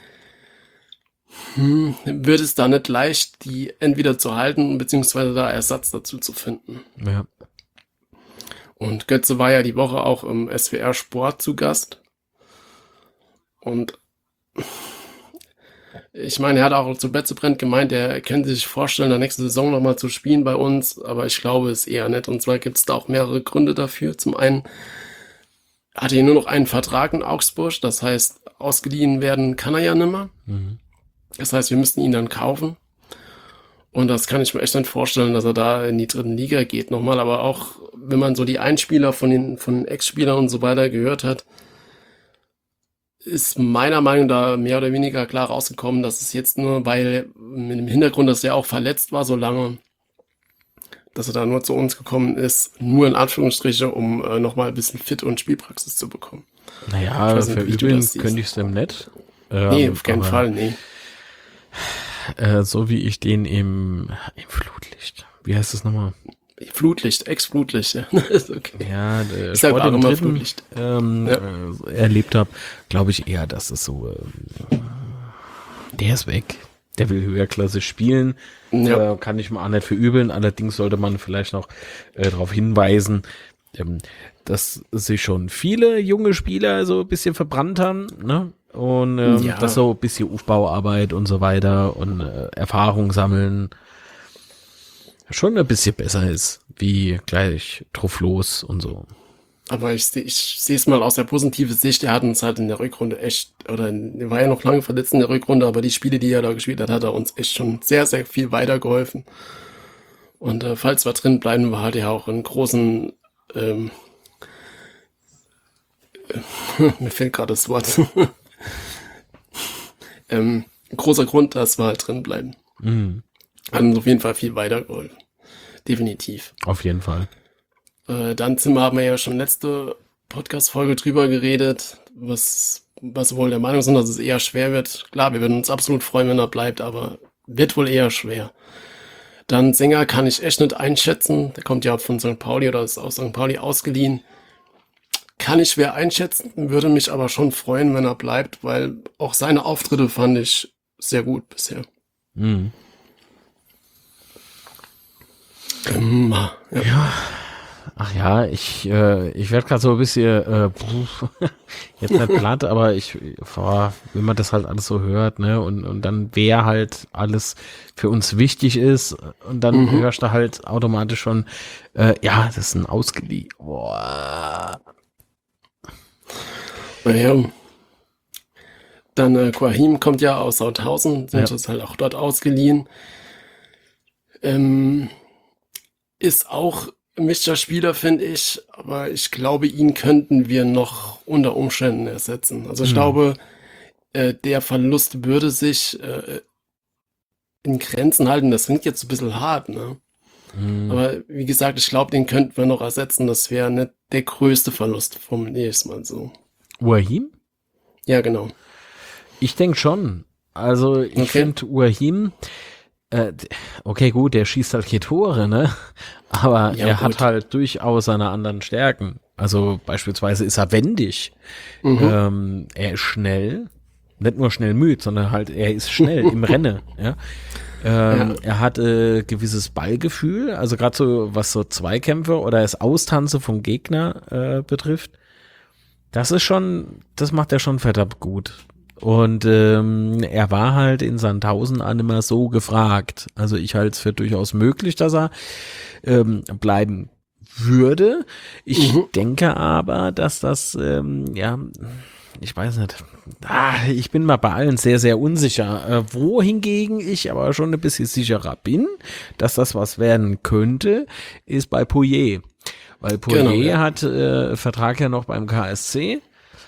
hm, wird es da nicht leicht, die entweder zu halten, beziehungsweise da Ersatz dazu zu finden. Ja. Und Götze war ja die Woche auch im S W R Sport zu Gast. Und ich meine, er hat auch zu Betzebrand gemeint, er könnte sich vorstellen, der nächste Saison nochmal zu spielen bei uns, aber ich glaube es eher nicht. Und zwar gibt es da auch mehrere Gründe dafür. Zum einen hat er nur noch einen Vertrag in Augsburg, das heißt, ausgeliehen werden kann er ja nimmer. Mhm. Das heißt, wir müssten ihn dann kaufen. Und das kann ich mir echt nicht vorstellen, dass er da in die dritten Liga geht nochmal. Aber auch, wenn man so die Einspieler von den, von den Ex-Spielern und so weiter gehört hat, ist meiner Meinung nach da mehr oder weniger klar rausgekommen, dass es jetzt nur, weil mit dem Hintergrund, dass er auch verletzt war so lange, dass er da nur zu uns gekommen ist, nur in Anführungsstriche, um äh, nochmal ein bisschen Fit und Spielpraxis zu bekommen. Naja, nicht, verübeln könnte ich es dem nicht. Ähm, nee, auf keinen Fall, nee. Äh, so wie ich den im, im Flutlicht, wie heißt das nochmal? Flutlicht, Ex-Flutlicht, ja. Ist okay. Ja, der ich sag Sport auch im immer dritten, Flutlicht. Ähm, ja. äh, erlebt habe, glaube ich eher, dass es so, äh, der ist weg. Der will höherklassig spielen, ja. äh, kann ich mal auch nicht verübeln. Allerdings sollte man vielleicht noch äh, darauf hinweisen, ähm, dass sich schon viele junge Spieler so ein bisschen verbrannt haben, ne? Und ähm, ja. das so ein bisschen Aufbauarbeit und so weiter und äh, Erfahrung sammeln schon ein bisschen besser ist, wie gleich drauf los und so. Aber ich, ich sehe es mal aus der positiven Sicht, er hat uns halt in der Rückrunde echt, oder er war ja noch lange verletzt in der Rückrunde, aber die Spiele, die er da gespielt hat, hat er uns echt schon sehr, sehr viel weitergeholfen. Und äh, falls wir drin bleiben, war halt ja auch einen großen, ähm, äh, mir fehlt gerade das Wort, ähm, ein großer Grund, dass wir halt drin bleiben. Mhm. Hat uns auf jeden Fall viel weitergeholfen. Definitiv. Auf jeden Fall. Äh, dann Zimmer haben wir ja schon letzte Podcast-Folge drüber geredet, was, was wir wohl der Meinung sind, dass es eher schwer wird. Klar, wir würden uns absolut freuen, wenn er bleibt, aber wird wohl eher schwer. Dann Sänger kann ich echt nicht einschätzen. Der kommt ja von Sankt Pauli oder ist aus Sankt Pauli ausgeliehen. Kann ich schwer einschätzen, würde mich aber schon freuen, wenn er bleibt, weil auch seine Auftritte fand ich sehr gut bisher. Mhm. Ähm, ja. ja. Ach ja, ich äh, ich werde gerade so ein bisschen äh, pff, jetzt nicht platt, aber ich boah, wenn man das halt alles so hört, ne, und und dann wer halt alles für uns wichtig ist und dann mhm. hörst du halt automatisch schon äh, ja, das ist ein ausgeliehen. Boah. Naja. Dann äh, Quahim kommt ja aus Sauthausen, sind ja. das halt auch dort ausgeliehen. Ähm, ist auch mischter Spieler, finde ich, aber ich glaube, ihn könnten wir noch unter Umständen ersetzen. Also ich mhm. glaube, äh, der Verlust würde sich äh, in Grenzen halten. Das klingt jetzt ein bisschen hart, ne? Mhm. Aber wie gesagt, ich glaube, den könnten wir noch ersetzen. Das wäre nicht der größte Verlust, formuliere ich es mal so. Uahim? Ja, genau. Ich denke schon. Also ich okay. finde Uahim, äh, okay gut, der schießt halt hier Tore, ne? Aber ja, er gut. hat halt durchaus seine anderen Stärken. Also beispielsweise ist er wendig. Mhm. Ähm, er ist schnell. Nicht nur schnell müde, sondern halt er ist schnell im Rennen. Ja? Ähm, ja. Er hat äh, gewisses Ballgefühl, also gerade so was so Zweikämpfe oder das Austanzen vom Gegner äh, betrifft. Das ist schon, das macht er schon verdammt gut. Und ähm, er war halt in Sandhausen auch nicht mehr so gefragt. Also ich halte es für durchaus möglich, dass er ähm, bleiben würde. Ich Mhm. denke aber, dass das, ähm, ja, ich weiß nicht. Ah, ich bin mal bei allen sehr, sehr unsicher. Äh, wohingegen ich aber schon ein bisschen sicherer bin, dass das was werden könnte, ist bei Poirier. Weil Poirier Genau, ja. hat äh, Vertrag ja noch beim K S C.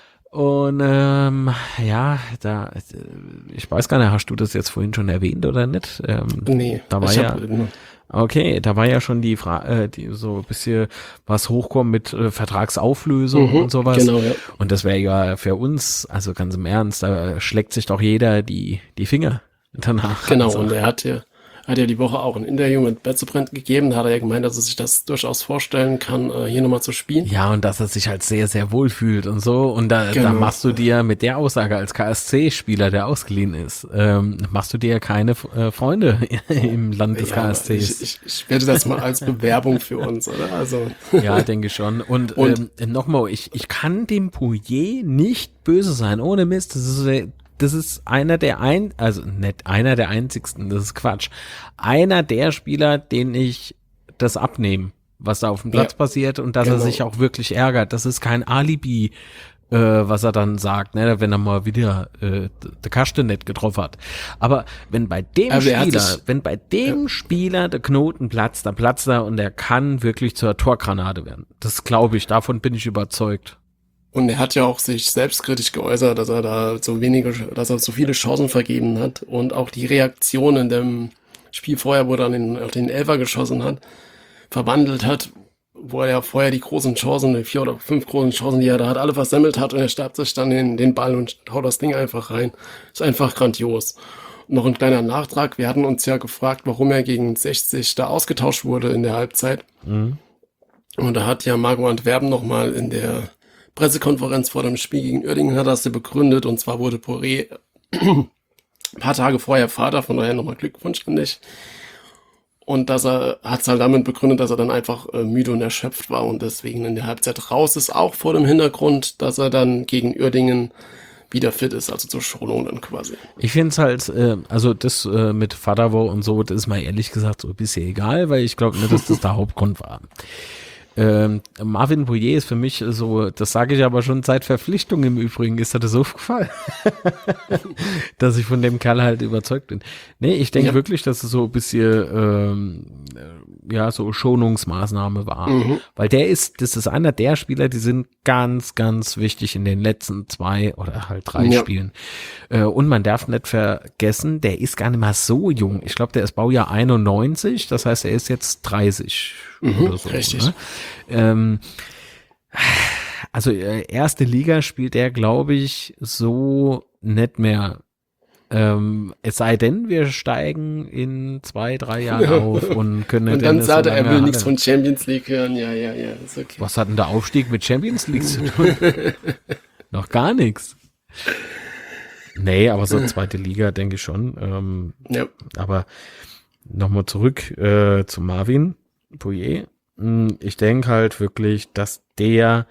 Und ähm, ja, da, ich weiß gar nicht, hast du das jetzt vorhin schon erwähnt oder nicht? Ähm, Nee, da war ich ja, hab, nur- okay, da war ja schon die Frage, äh, die so ein bisschen was hochkommt mit äh, Vertragsauflösung Mhm, und sowas. genau, ja. Und das wäre ja für uns, also ganz im Ernst, da schlägt sich doch jeder die die Finger danach. Genau, also. und er hat ja, hat ja die Woche auch ein Interview mit Betzebrand gegeben, da hat er ja gemeint, dass er sich das durchaus vorstellen kann, äh, hier nochmal zu spielen. Ja, und dass er sich halt sehr, sehr wohl fühlt und so. Und da, Genau. da machst du dir mit der Aussage als K S C-Spieler, der ausgeliehen ist, ähm, machst du dir keine äh, Freunde im Land des Ja, K S Cs. ich, ich, ich werde das mal als Bewerbung für uns, oder? Also, Ja, denke schon. Und, Und- ähm, nochmal, ich, ich kann dem Poirier nicht böse sein, ohne Mist. Das ist, äh, das ist einer der ein, also nicht einer der einzigsten, das ist Quatsch. Einer der Spieler, den ich das abnehme, was da auf dem Platz Ja, passiert und dass er genau. sich auch wirklich ärgert. Das ist kein Alibi, äh, was er dann sagt, ne, wenn er mal wieder äh, der Kaste nicht getroffen hat. Aber wenn bei dem Also er hat Spieler, sich- wenn bei dem Spieler der Knoten platzt, dann platzt er und er kann wirklich zur Torgranate werden. Das glaube ich, davon bin ich überzeugt. Und er hat ja auch sich selbstkritisch geäußert, dass er da so wenige, dass er so viele Chancen vergeben hat und auch die Reaktion in dem Spiel vorher, wo er dann den, auf den Elfer geschossen hat, verwandelt hat, wo er ja vorher die großen Chancen, die vier oder fünf großen Chancen, die er da hat, alle versemmelt hat und er starrt sich dann in den Ball und haut das Ding einfach rein. Ist einfach grandios. Und noch ein kleiner Nachtrag, wir hatten uns ja gefragt, warum er gegen sechzig da ausgetauscht wurde in der Halbzeit. Mhm. Und da hat ja Marco Antwerpen nochmal in der Pressekonferenz vor dem Spiel gegen Uerdingen hat das ja begründet, und zwar wurde Poirier ein paar Tage vorher Vater, von daher nochmal Glückwunsch an dich. Und dass er hat es halt damit begründet, dass er dann einfach äh, müde und erschöpft war und deswegen in der Halbzeit raus ist, auch vor dem Hintergrund, dass er dann gegen Uerdingen wieder fit ist, also zur Schonung dann quasi. Ich finde es halt, äh, also das äh, mit Vaterwo und so, das ist mir ehrlich gesagt so ein bisschen egal, weil ich glaube nicht, dass das der Hauptgrund war. Ähm, Marvin Poirier ist für mich so, das sage ich aber schon seit Verpflichtung im Übrigen, ist dir das aufgefallen, dass ich von dem Kerl halt überzeugt bin. Nee, ich denke Ja. wirklich, dass es so ein bisschen, ähm, äh, ja, so Schonungsmaßnahme war. Mhm. Weil der ist, das ist einer der Spieler, die sind ganz, ganz wichtig in den letzten zwei oder halt drei Ja. Spielen. Äh, und man darf nicht vergessen, der ist gar nicht mal so jung. Ich glaube, der ist Baujahr einundneunzig, das heißt, er ist jetzt dreißig Mhm, oder so. richtig. Ne? Ähm, also äh, erste Liga spielt er, glaube ich, so nicht mehr. Ähm, es sei denn, wir steigen in zwei, drei Jahren auf und können Und dann dann sagte so er, er lange will nichts halten. von Champions League hören. Ja, ja, ja, ist okay. Was hat denn der Aufstieg mit Champions League zu tun? Noch gar nichts. Nee, aber so zweite Liga denke ich schon. Ähm, Ja. aber nochmal zurück äh, zu Marvin Poirier. Hm, Ich denke halt wirklich, dass der,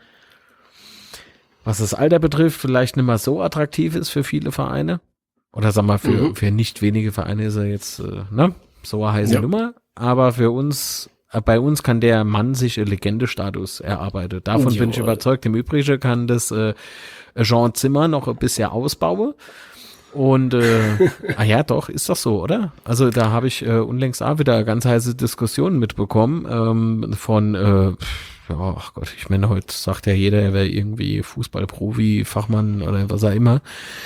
was das Alter betrifft, vielleicht nicht mal so attraktiv ist für viele Vereine. Oder sag mal, für, Mhm. für nicht wenige Vereine ist er jetzt, äh, ne, so eine heiße Ja. Nummer. Aber für uns, äh, bei uns kann der Mann sich einen Legendestatus erarbeiten. Davon bin ich Jawohl. überzeugt. Im Übrigen kann das äh, Jean Zimmer noch ein bisschen ausbauen. Und, äh, ah ja, doch, ist doch so, oder? Also da habe ich äh, unlängst auch wieder ganz heiße Diskussionen mitbekommen ähm, von, äh, pf, ja, ach Gott, ich meine, heute sagt ja jeder, er wäre irgendwie Fußballprofi, Fachmann oder was auch immer.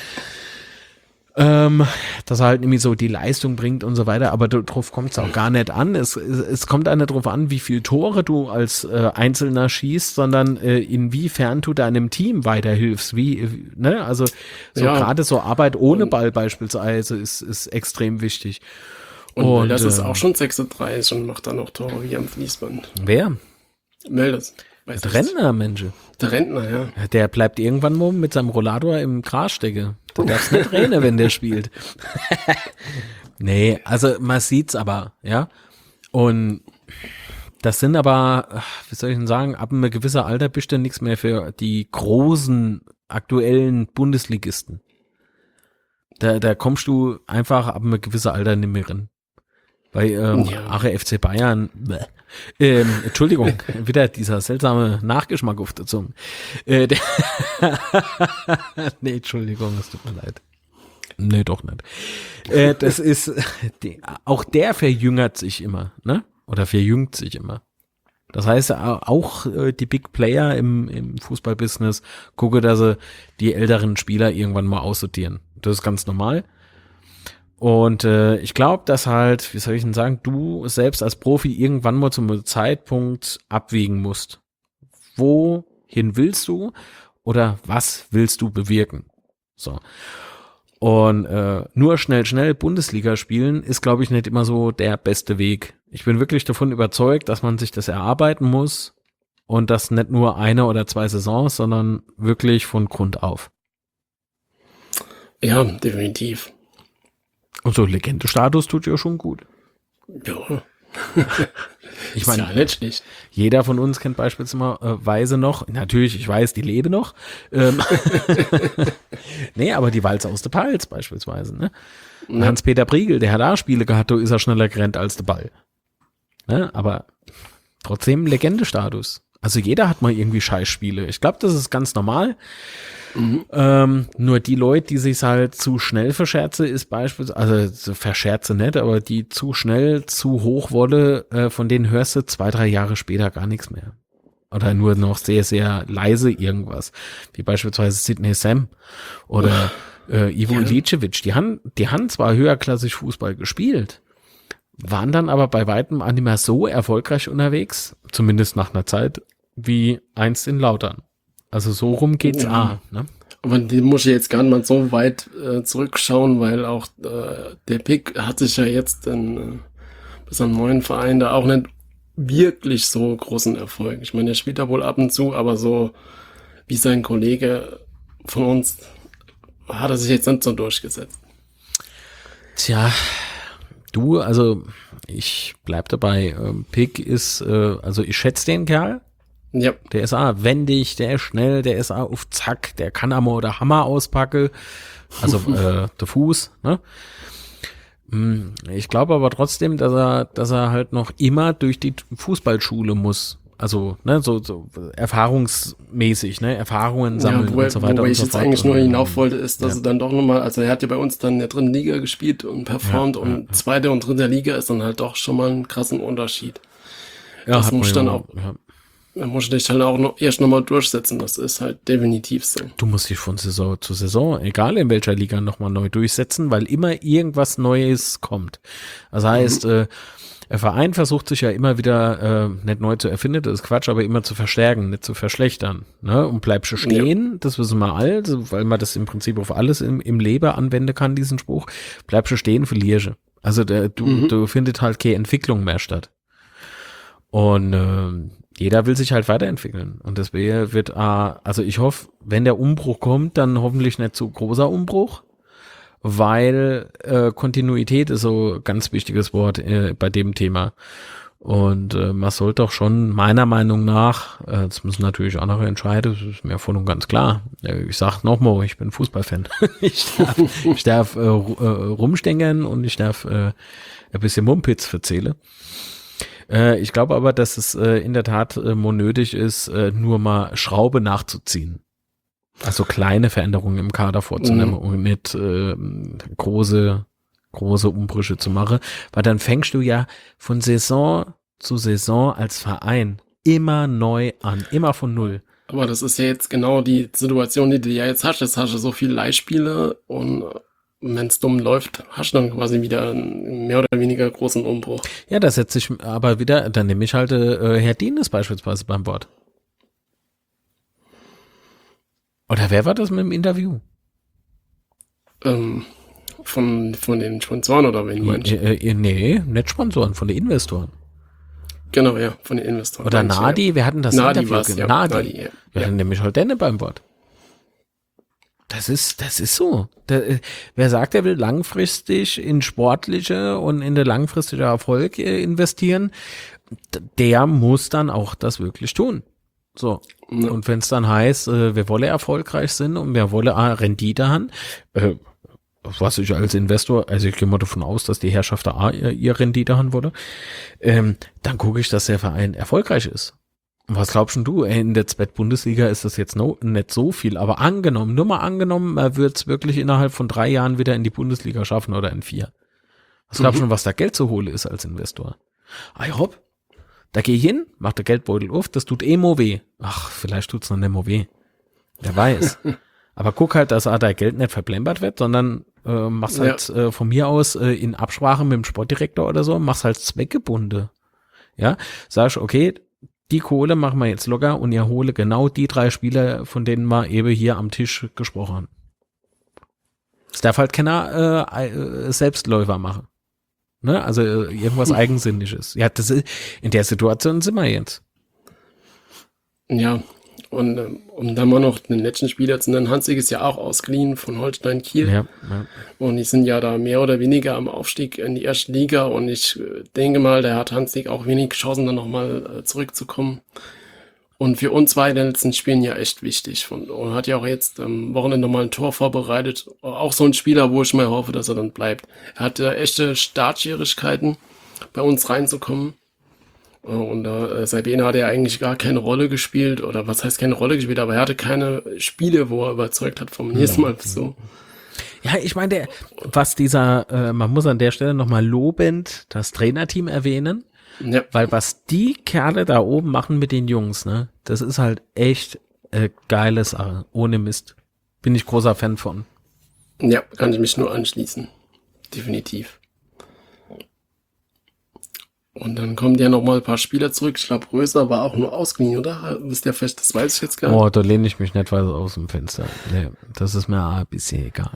Ähm, dass er halt irgendwie so die Leistung bringt und so weiter, aber darauf kommt es auch gar nicht an. Es, es, es kommt auch nicht darauf an, wie viele Tore du als äh, Einzelner schießt, sondern äh, inwiefern du deinem Team weiterhilfst. Wie, wie ne? Also so Ja. gerade so Arbeit ohne Ball beispielsweise ist, ist extrem wichtig. Und, Und, Mölders ist äh, auch schon sechsunddreißig und macht dann noch Tore wie am Fließband. Wer? Mölders. Weiß Der ich. Rentner, Mensch. Der Rentner, ja. Der bleibt irgendwann mal mit seinem Rollator im Gras stecken. Da darf's nicht regnen, wenn der spielt. Nee, also man sieht's aber, ja. Und das sind aber, ach, wie soll ich denn sagen, ab einem gewissen Alter bist du nichts mehr für die großen aktuellen Bundesligisten. Da, da kommst du einfach ab einem gewissen Alter nicht mehr rein. Bei ähm, Ja. Ache F C Bayern, bäh. ähm, Entschuldigung, wieder dieser seltsame Nachgeschmack auf der Zunge. Äh, der nee, Entschuldigung, es tut mir leid. Nee, doch nicht. Äh, das ist, die, auch der verjüngert sich immer, ne? Oder verjüngt sich immer. Das heißt, auch äh, die Big Player im, im Fußballbusiness gucken, dass sie die älteren Spieler irgendwann mal aussortieren. Das ist ganz normal. Und äh, ich glaube, dass halt, wie soll ich denn sagen, du selbst als Profi irgendwann mal zum Zeitpunkt abwägen musst. Wohin willst du oder was willst du bewirken? So. Und äh, nur schnell, schnell Bundesliga spielen ist, glaube ich, nicht immer so der beste Weg. Ich bin wirklich davon überzeugt, dass man sich das erarbeiten muss und das nicht nur eine oder zwei Saisons, sondern wirklich von Grund auf. Ja, definitiv. Und so Legendestatus tut ja schon gut. Ja. Ich Ist meine, ja nicht schlecht. jeder von uns kennt beispielsweise noch, natürlich, ich weiß, die lebe noch, ähm, nee, aber die Walze aus der Pals beispielsweise, ne? Ja. Hans-Peter Priegel, der hat da Spiele gehabt, da ist er schneller gerannt als der Ball. Ne? Aber trotzdem Legendestatus. Also jeder hat mal irgendwie Scheißspiele. Ich glaube, das ist ganz normal. Mhm. Ähm, nur die Leute, die sich halt zu schnell verscherze, ist beispielsweise, also verscherze nicht, aber die zu schnell, zu hoch wurde, äh, von denen hörst du zwei, drei Jahre später gar nichts mehr. Oder nur noch sehr, sehr leise irgendwas. Wie beispielsweise Sidney Sam oder äh, Ivo Ja. Ilicevic. Die haben, die haben zwar höherklassig Fußball gespielt, waren dann aber bei weitem auch nicht mehr so erfolgreich unterwegs, zumindest nach einer Zeit, wie einst in Lautern. Also so rum geht's Ja. auch, ne? Aber die muss ich jetzt gar nicht mal so weit äh, zurückschauen, weil auch äh, der Pick hat sich ja jetzt in, äh, bis am neuen Verein da auch nicht wirklich so großen Erfolg. Ich meine, er spielt da wohl ab und zu, aber so wie sein Kollege von uns hat er sich jetzt nicht so durchgesetzt. Tja, du, also ich bleib dabei. Ähm, Pick ist, äh, also ich schätze den Kerl. Ja, Der ist auch wendig, der ist schnell, der ist auch auf Zack, der kann einmal oder Hammer auspacken. Also äh, der Fuß, ne? Mm, Ich glaube aber trotzdem, dass er, dass er halt noch immer durch die Fußballschule muss. Also, ne, so, so erfahrungsmäßig, ne, Erfahrungen sammeln ja, wobei, und so weiter wobei und ich so jetzt fort. eigentlich nur Und, hinauf wollte, ist, dass ja. er dann doch nochmal, also er hat ja bei uns dann in der dritten Liga gespielt und performt Ja, und zweite und dritte Liga ist dann halt doch schon mal ein krassen Unterschied. ja, das hat muss man dann ja, auch- ja. Da muss ich dich halt auch noch erst nochmal durchsetzen, das ist halt definitiv so. Du musst dich von Saison zu Saison, egal in welcher Liga, nochmal neu durchsetzen, weil immer irgendwas Neues kommt. Das heißt, äh, der Verein versucht sich ja immer wieder, äh, nicht neu zu erfinden, das ist Quatsch, aber immer zu verstärken, nicht zu verschlechtern. Ne? Und bleibst du stehen, das wissen wir alle, so, weil man das im Prinzip auf alles im, im Leben anwenden kann, diesen Spruch. Bleibst du stehen, verlierst du. Also der, du, Mhm. du findet halt keine Entwicklung mehr statt. Und äh, jeder will sich halt weiterentwickeln. Und deswegen wird, äh, also ich hoffe, wenn der Umbruch kommt, dann hoffentlich nicht zu großer Umbruch, weil äh, Kontinuität ist so ein ganz wichtiges Wort äh, bei dem Thema. Und äh, man sollte doch schon meiner Meinung nach, äh, das müssen natürlich andere entscheiden, das ist mir voll und ganz klar. Äh, ich sag nochmal, ich bin Fußballfan. ich darf, ich darf äh, ru- äh, rumstängern und ich darf äh, ein bisschen Mumpitz erzählen. Äh, ich glaube aber, dass es äh, in der Tat äh, mal nötig ist, äh, nur mal Schraube nachzuziehen. Also kleine Veränderungen im Kader vorzunehmen Mhm. und nicht äh, große, große Umbrüche zu machen. Weil dann fängst du ja von Saison zu Saison als Verein immer neu an, immer von Null. Aber das ist ja jetzt genau die Situation, die du ja jetzt hast. Jetzt hast du so viele Leihspiele und wenn es dumm läuft, hast du dann quasi wieder einen mehr oder weniger großen Umbruch. Ja, da setze ich aber wieder, dann nehme ich halt äh, Herr Dienes beispielsweise beim Wort. Oder wer war das mit dem Interview? Ähm, von, von den Sponsoren oder wen meinst du? Äh, äh, nee, nicht Sponsoren, von den Investoren. Genau, ja, von den Investoren. Oder Meinst du, Nadi, wir hatten das Ja. Nadi Interview. war's, ja. Nadi. Nadi, ja. Ja, ja. dann nehme ich halt Denne beim Wort. Das ist, das ist so. Der, äh, wer sagt, er will langfristig in sportliche und in der langfristige Erfolg äh, investieren, d- der muss dann auch das wirklich tun. So. Ja. Und wenn es dann heißt, äh, wir wollen erfolgreich sind und wir wollen auch Rendite haben, äh, was ich als Investor, also ich gehe mal davon aus, dass die Herrschaften A ihr, ihr Rendite haben würde, ähm, dann gucke ich, dass der Verein erfolgreich ist. Und was glaubst denn du? Ey, in der Zweitbundesliga ist das jetzt no, nicht so viel, aber angenommen, nur mal angenommen, er wird es wirklich innerhalb von drei Jahren wieder in die Bundesliga schaffen oder in vier. Was glaubst du, mhm. was da Geld zu holen ist als Investor? Ah, ja, hopp, da geh ich hin, mach der Geldbeutel auf, das tut eh mo weh. Ach, vielleicht tut's noch nicht mo weh. Wer weiß. Aber guck halt, dass da dein Geld nicht verplempert wird, sondern äh, mach's halt ja. äh, von mir aus äh, in Absprache mit dem Sportdirektor oder so, mach's halt zweckgebunden. Ja, sagst, okay, die Kohle machen wir jetzt locker und ihr hole genau die drei Spieler, von denen wir eben hier am Tisch gesprochen haben. Es darf halt keiner äh, äh, Selbstläufer machen. Ne? Also äh, irgendwas hm. Eigensinniges. Ja, das ist, in der Situation sind wir jetzt. Ja, und ähm, um dann mal noch den letzten Spieler zu nennen, Hansig ist ja auch ausgeliehen von Holstein Kiel. Ja, ja. Und die sind ja da mehr oder weniger am Aufstieg in die erste Liga und ich äh, denke mal, der hat Hansig auch wenig Chancen, dann nochmal äh, zurückzukommen. Und für uns war in den letzten Spielen ja echt wichtig. Und, und hat ja auch jetzt am Wochenende nochmal ein Tor vorbereitet. Auch so ein Spieler, wo ich mal hoffe, dass er dann bleibt. Er hatte echte Startschwierigkeiten, bei uns reinzukommen. Und äh, Sabine hat ja eigentlich gar keine Rolle gespielt, oder was heißt keine Rolle gespielt, aber er hatte keine Spiele, wo er überzeugt hat, vom nächsten Mal so. Ja, ich meine, der, was dieser, äh, man muss an der Stelle nochmal lobend das Trainerteam erwähnen, ja. Weil was die Kerle da oben machen mit den Jungs, ne, das ist halt echt äh, geile Sache, ohne Mist. Bin ich großer Fan von. Ja, kann ich mich nur anschließen. Definitiv. Und dann kommen ja noch mal ein paar Spieler zurück. Ich glaube, Röser war auch nur ausgeliehen, oder? Wisst ihr fest, das weiß ich jetzt gar nicht. Oh, da lehne ich mich nicht weiter aus dem Fenster. Nee, das ist mir ein bisschen egal.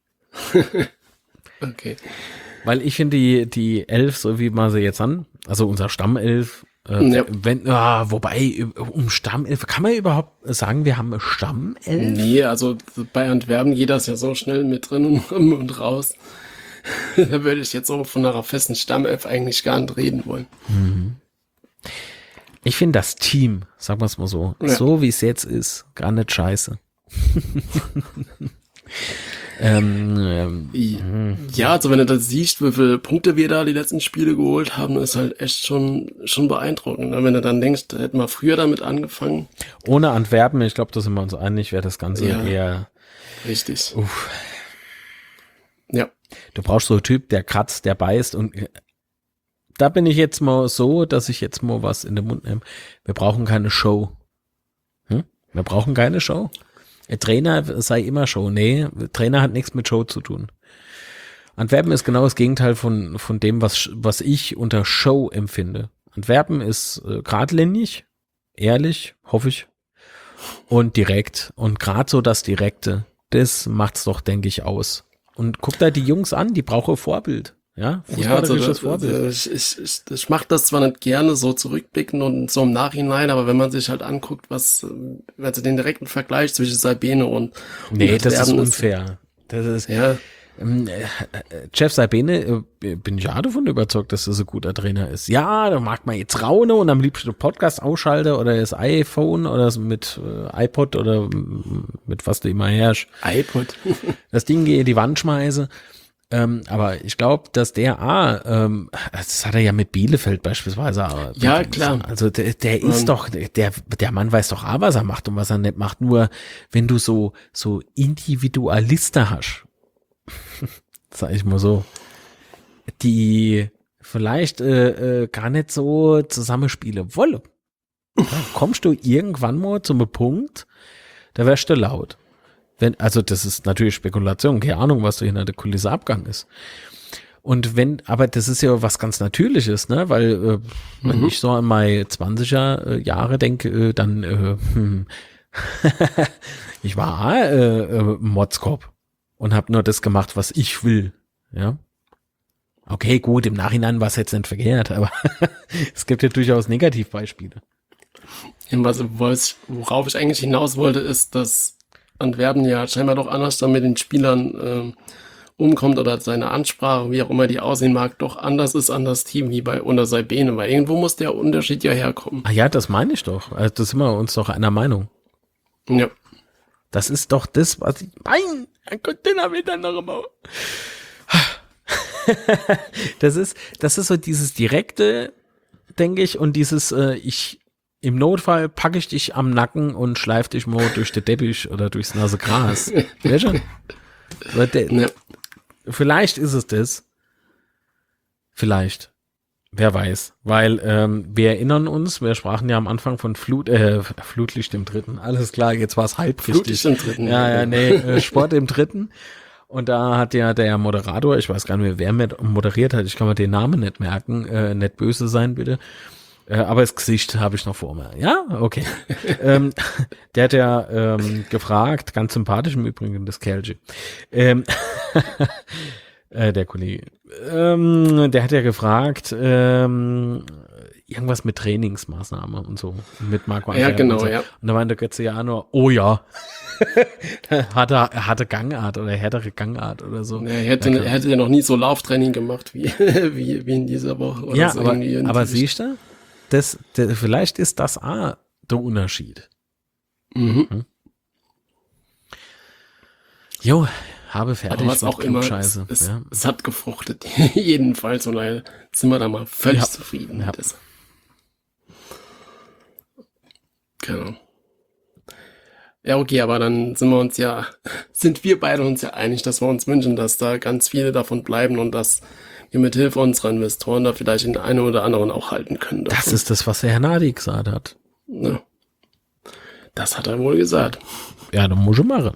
Okay. Weil ich finde die, die Elf, so wie man sie jetzt an, also unser Stammelf, äh, ja. wenn, ah, wobei, um Stammelf, kann man überhaupt sagen, wir haben eine Stammelf? Nee, also bei Antwerpen geht das ja so schnell mit drin und, und raus. Da würde ich jetzt so von einer festen Stammelf eigentlich gar nicht reden wollen. Mhm. Ich finde das Team, sagen wir es mal so, ja. so wie es jetzt ist, gar nicht scheiße. ähm, ähm, ja, also wenn du das siehst, wie viele Punkte wir da die letzten Spiele geholt haben, ist halt echt schon, schon beeindruckend. Wenn du dann denkst, da hätten wir früher damit angefangen. Ohne Antwerpen, ich glaube, da sind wir uns einig, wäre das Ganze ja, eher... Richtig. Uff. Ja. Du brauchst so einen Typ, der kratzt, der beißt und da bin ich jetzt mal so, dass ich jetzt mal was in den Mund nehme. Wir brauchen keine Show. Hm? Wir brauchen keine Show. Der Trainer sei immer Show. Nee, der Trainer hat nichts mit Show zu tun. Antwerpen ist genau das Gegenteil von, von dem, was, was ich unter Show empfinde. Antwerpen ist äh, geradlinig, ehrlich, hoffe ich, und direkt. Und gerade so das Direkte, das macht's doch, denke ich, aus. Und guck da die Jungs an, die brauchen Vorbild. Ja, ja, also das, Vorbild. Ich, ich, ich, ich mache das zwar nicht gerne so zurückblicken und so im Nachhinein, aber wenn man sich halt anguckt, was, also den direkten Vergleich zwischen Sabine und, und nee, das ist unfair. Das ist, ja. Ähm, äh, Jeff Sabine, äh, bin ich ja davon überzeugt, dass das ein guter Trainer ist. Ja, da mag man jetzt raune und am liebsten den Podcast ausschalten oder das iPhone oder mit äh, iPod oder mit was du immer herrschst. iPod. Das Ding gehe in die Wand schmeiße. Ähm, aber ich glaube, dass der A, ähm, das hat er ja mit Bielefeld beispielsweise. Ja, klar. Also der, der ist um. doch, der, der Mann weiß doch A, was er macht und was er nicht macht. Nur wenn du so, so Individualisten hast, sag ich mal so, die vielleicht äh, äh, gar nicht so zusammenspielen wollen. Dann kommst du irgendwann mal zu einem Punkt, da wärst du laut. Wenn, also das ist natürlich Spekulation, keine Ahnung, was da hinter der Kulisse abgegangen ist. Und wenn, aber das ist ja was ganz Natürliches, ne, weil äh, mhm. wenn ich so an meine zwanziger äh, Jahre denke, äh, dann äh, hm, ich war äh, äh, Motzkopf und habe nur das gemacht, was ich will, ja. Okay, gut, im Nachhinein war es jetzt nicht verkehrt, aber es gibt ja durchaus Negativbeispiele. Was, worauf ich eigentlich hinaus wollte, ist, dass Antwerpen ja scheinbar doch anders dann mit den Spielern äh, umkommt oder seine Ansprache, wie auch immer die aussehen mag, doch anders ist an das Team wie bei unter Sabine, weil irgendwo muss der Unterschied ja herkommen. Ah ja, das meine ich doch. Also das sind wir uns doch einer Meinung. Ja. Das ist doch das, was ich meine. Ein Container wird dann noch immer. Das ist, das ist so dieses direkte, denke ich, und dieses, äh, ich, im Notfall packe ich dich am Nacken und schleif dich mal durch den Teppich oder durchs nasse Gras. Weißt du? Weil der, Ja. Vielleicht ist es das. Vielleicht. Wer weiß. Weil ähm, wir erinnern uns, wir sprachen ja am Anfang von Flut, äh, Flutlicht im Dritten. Alles klar, jetzt war es halb Flutlicht richtig. im Dritten. Ja, ja, nee, äh, Sport im Dritten. Und da hat ja der Moderator, ich weiß gar nicht mehr, wer mit moderiert hat, ich kann mir den Namen nicht merken, äh, nicht böse sein, bitte. Äh, aber das Gesicht habe ich noch vor mir. Ja, okay. ähm, der hat ja ähm, gefragt, ganz sympathisch im Übrigen, das Kerlchen. Ähm, äh, der Kollege. Ähm, der hat ja gefragt, ähm, irgendwas mit Trainingsmaßnahme und so. Mit Marco Ja, Anfeld genau, und so. ja. Und da meinte Götze ja nur, oh ja. hat er, er hatte Gangart oder härtere Gangart oder so. Er hätte, Ja, er hätte ja noch nie so Lauftraining gemacht wie, wie, wie in dieser Woche. Oder ja, so aber, irgendwie in aber die siehst du, das, das, vielleicht ist das auch der Unterschied. Mhm. Jo, habe fertig Aber was mit auch immer, Klugscheiße. es, es, Ja. es hat gefruchtet. Jedenfalls, und daher sind wir da mal völlig Ja. zufrieden Ja. mit das. Genau. Ja, okay, aber dann sind wir uns ja, sind wir beide uns ja einig, dass wir uns wünschen, dass da ganz viele davon bleiben und dass wir mit Hilfe unserer Investoren da vielleicht den einen oder anderen auch halten können. Das davon. ist das, was der Herr Nadi gesagt hat. Ja. Das hat er wohl gesagt. Ja, dann muss ich machen.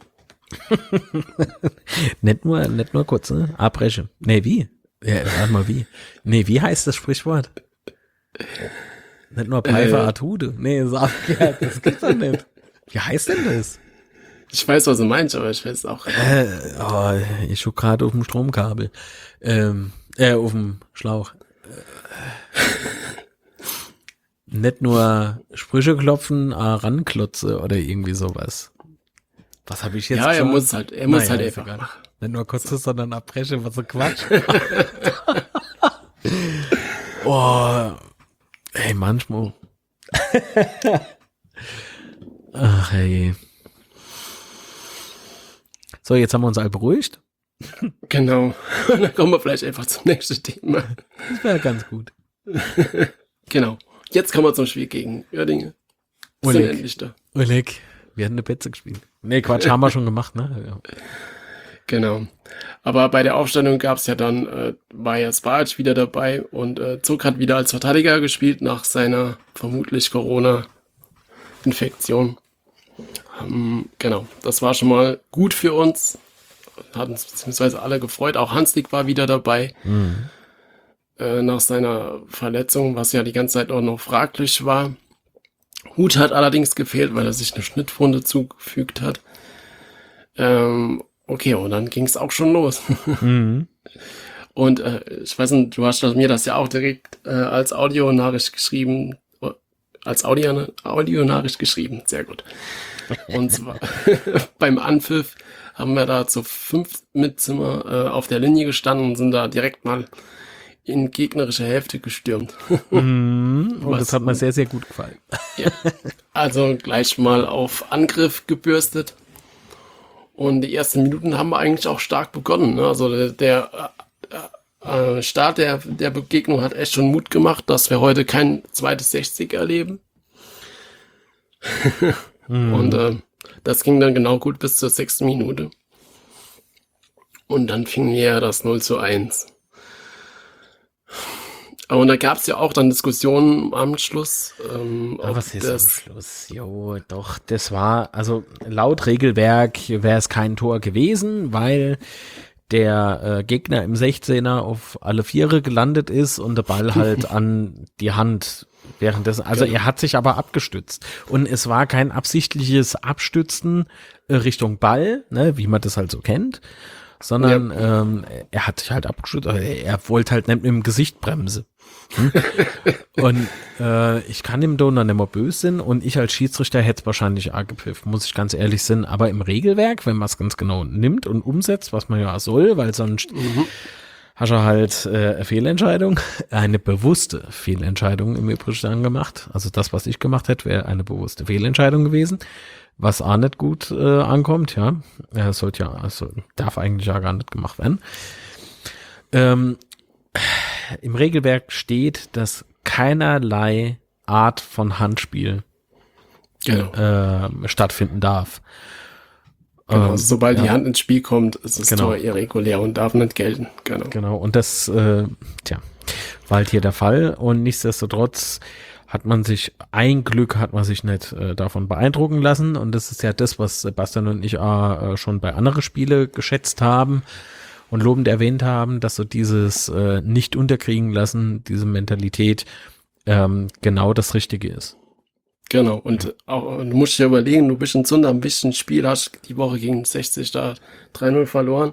nicht nur, nicht nur kurz, ne? Abbrechen. Nee, wie? Ja, warte mal, wie? Nee, wie heißt das Sprichwort? Nicht nur Pfeife, Äh. Atude. Nee, sag, ja, das gibt's doch nicht. Wie heißt denn das? Ich weiß, was du meinst, aber ich weiß auch. Äh, oh, ich schuck gerade auf dem Stromkabel. Ähm, äh, auf dem Schlauch. Äh, nicht nur Sprüche klopfen, äh, ranklotze oder irgendwie sowas. Was habe ich jetzt Ja, er gesagt? muss halt, er muss Naja, halt ist einfach egal. machen. Nicht nur kotze, sondern abbrechen, was so Quatsch. Oh, ey, manchmal. Ach, hey. So, jetzt haben wir uns alle beruhigt. Genau. Und dann kommen wir vielleicht einfach zum nächsten Thema. Das wäre ganz gut. Genau. Jetzt kommen wir zum Spiel gegen Uerdingen. Wir sind endlich da. Oleg, wir hatten eine Betze gespielt. Nee, Quatsch, haben wir schon gemacht, ne? Ja. Genau. Aber bei der Aufstellung gab es ja dann, äh, war ja Sparic wieder dabei und äh, Zug hat wieder als Verteidiger gespielt nach seiner vermutlich Corona-Infektion. Ähm, genau, das war schon mal gut für uns. Hat uns beziehungsweise alle gefreut. Auch Hanslik war wieder dabei. Mhm. Äh, nach seiner Verletzung, was ja die ganze Zeit auch noch fraglich war. Hut hat allerdings gefehlt, weil er sich eine Schnittwunde zugefügt hat. Ähm, okay, und dann ging es auch schon los. Mhm. Und äh, ich weiß nicht, du hast mir das ja auch direkt äh, als Audionachricht geschrieben, äh, als Audio Audionachricht geschrieben, sehr gut. Und zwar beim Anpfiff haben wir da zu fünf mit Zimmer äh, auf der Linie gestanden und sind da direkt mal in gegnerische Hälfte gestürmt. Mhm. Und Was- das hat mir sehr, sehr gut gefallen. Ja. Also gleich mal auf Angriff gebürstet. Und die ersten Minuten haben wir eigentlich auch stark begonnen. Ne? Also der, der äh, äh, Start der, der Begegnung hat echt schon Mut gemacht, dass wir heute kein zweites sechzig erleben. Und äh, das ging dann genau gut bis zur sechsten Minute. Und dann fing ja das null zu eins. Und da gab es ja auch dann Diskussionen am Schluss. Ähm, Aber ob was ist am das, Schluss? Jo, doch, das war, also laut Regelwerk wäre es kein Tor gewesen, weil der äh, Gegner im sechzehner auf alle Viere gelandet ist und der Ball halt an die Hand währenddessen, also Genau. er hat sich aber abgestützt und es war kein absichtliches Abstützen äh, Richtung Ball, ne, wie man das halt so kennt, sondern ähm, er hat sich halt abgestützt, also er wollte halt nicht mit dem Gesicht bremsen. Hm? Und äh, ich kann dem Donner nicht mehr böse sein und ich als Schiedsrichter hätte es wahrscheinlich auch gepfiffen, muss ich ganz ehrlich sein. Aber im Regelwerk, wenn man es ganz genau nimmt und umsetzt, was man ja soll, weil sonst hast du halt äh, eine Fehlentscheidung, eine bewusste Fehlentscheidung im Übrigen dann gemacht. Also das, was ich gemacht hätte, wäre eine bewusste Fehlentscheidung gewesen, was auch nicht gut äh, ankommt, ja. Er sollte ja, also darf eigentlich ja gar nicht gemacht werden. Ähm, im Regelwerk steht, dass keinerlei Art von Handspiel Genau. äh, stattfinden darf. Genau, Ähm, sobald ja. die Hand ins Spiel kommt, ist das Genau. Tor irregulär und darf nicht gelten. Genau. Genau, und das, äh, tja, war halt hier der Fall. Und nichtsdestotrotz hat man sich, ein Glück hat man sich nicht äh, davon beeindrucken lassen. Und das ist ja das, was Sebastian und ich äh, schon bei anderen Spielen geschätzt haben und lobend erwähnt haben, dass so dieses äh, nicht unterkriegen lassen, diese Mentalität ähm, genau das Richtige ist. Genau, und auch, du musst dir überlegen, du bist in so einem wichtigen Spiel, hast die Woche gegen sechzig da drei null verloren,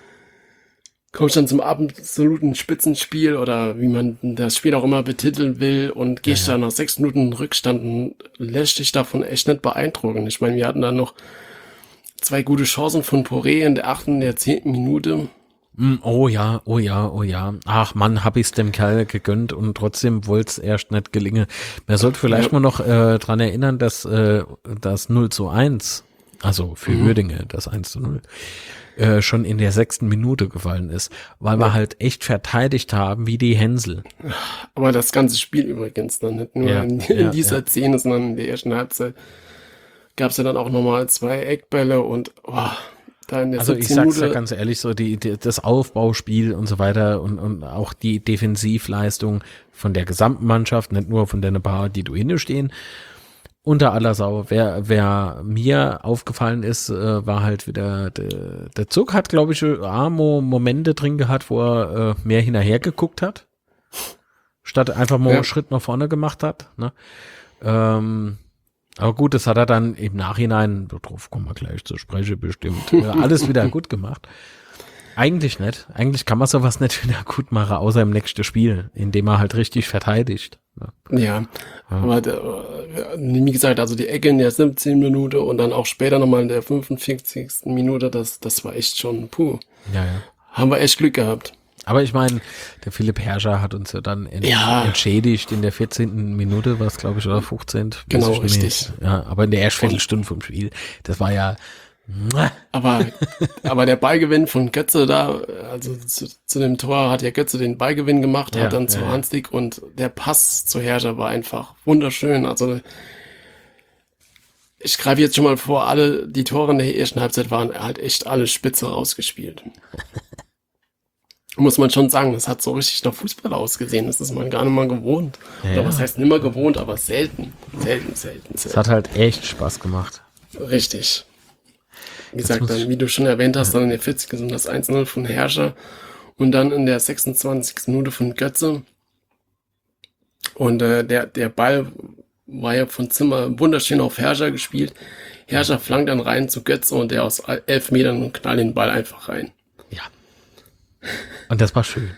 kommst dann zum absoluten Spitzenspiel oder wie man das Spiel auch immer betiteln will und gehst Ja, ja. dann nach sechs Minuten Rückstand und lässt dich davon echt nicht beeindrucken. Ich meine, wir hatten dann noch zwei gute Chancen von Poré in der achten, der zehnten Minute. Mm, Oh ja, oh ja, oh ja. Ach Mann, hab ich's dem Kerl gegönnt und trotzdem wollt's erst nicht gelingen. Man sollte vielleicht Ja. mal noch äh, dran erinnern, dass äh, das null zu eins, also für Mhm. Uerdingen das eins zu null, äh, schon in der sechsten Minute gefallen ist, weil wir halt echt verteidigt haben wie die Hänsel. Aber das ganze Spiel übrigens dann nicht nur Ja, in, in ja, dieser ja. Szene, sondern in der ersten Halbzeit gab es ja dann auch nochmal zwei Eckbälle und oh, da in der Also ich siebten sag's ja Minute. ganz ehrlich, so die, die das Aufbauspiel und so weiter und, und auch die Defensivleistung von der gesamten Mannschaft, nicht nur von den paar, die du hinne stehen, unter aller Sau. Wer, wer mir aufgefallen ist, äh, war halt wieder, der, der Zug hat, glaube ich, ah, Mo- Momente drin gehabt, wo er äh, mehr hinterher geguckt hat, statt einfach mal Ja. einen Schritt nach vorne gemacht hat. Ne? Ähm, aber gut, das hat er dann im Nachhinein, darauf kommen wir gleich zu sprechen, bestimmt, äh, alles wieder gut gemacht. Eigentlich nicht. Eigentlich kann man sowas nicht wieder gut machen, außer im nächsten Spiel, indem er halt richtig verteidigt. Ne? Ja, aber der, äh, wie gesagt, also die Ecke in der siebzehnten Minute und dann auch später nochmal in der fünfundvierzigsten Minute, das, das war echt schon, puh, Ja, ja. haben wir echt Glück gehabt. Aber ich meine, der Philipp Herrscher hat uns ja dann ent Ja. entschädigt in der vierzehnten Minute, was glaube ich, oder fünfzehnten Genau, Weiß ich nicht. richtig. Ja, aber in der ersten Viertelstunde vom Spiel, das war ja, Aber, aber der Ballgewinn von Götze da, also zu, zu dem Tor hat ja Götze den Ballgewinn gemacht, Ja, hat dann zu ja, ja. Hanslik und der Pass zu Herrscher war einfach wunderschön. Also ich greife jetzt schon mal vor, alle die Tore in der ersten Halbzeit waren halt echt alle spitze rausgespielt. Muss man schon sagen, das hat so richtig nach Fußball ausgesehen. Das ist man gar nicht mal gewohnt. Ja, Oder ja. was heißt nimmer gewohnt, aber selten. Selten, selten, es selten. hat halt echt Spaß gemacht. Richtig. Wie gesagt, muss dann, ich- wie du schon erwähnt hast, dann in der vierzigsten das eins null von Herrscher und dann in der sechsundzwanzigsten Minute von Götze. Und äh, der, der Ball war ja von Zimmer wunderschön auf Herrscher gespielt. Herrscher flankt dann rein zu Götze und der aus elf Metern und knallt den Ball einfach rein. Ja. Und das war schön.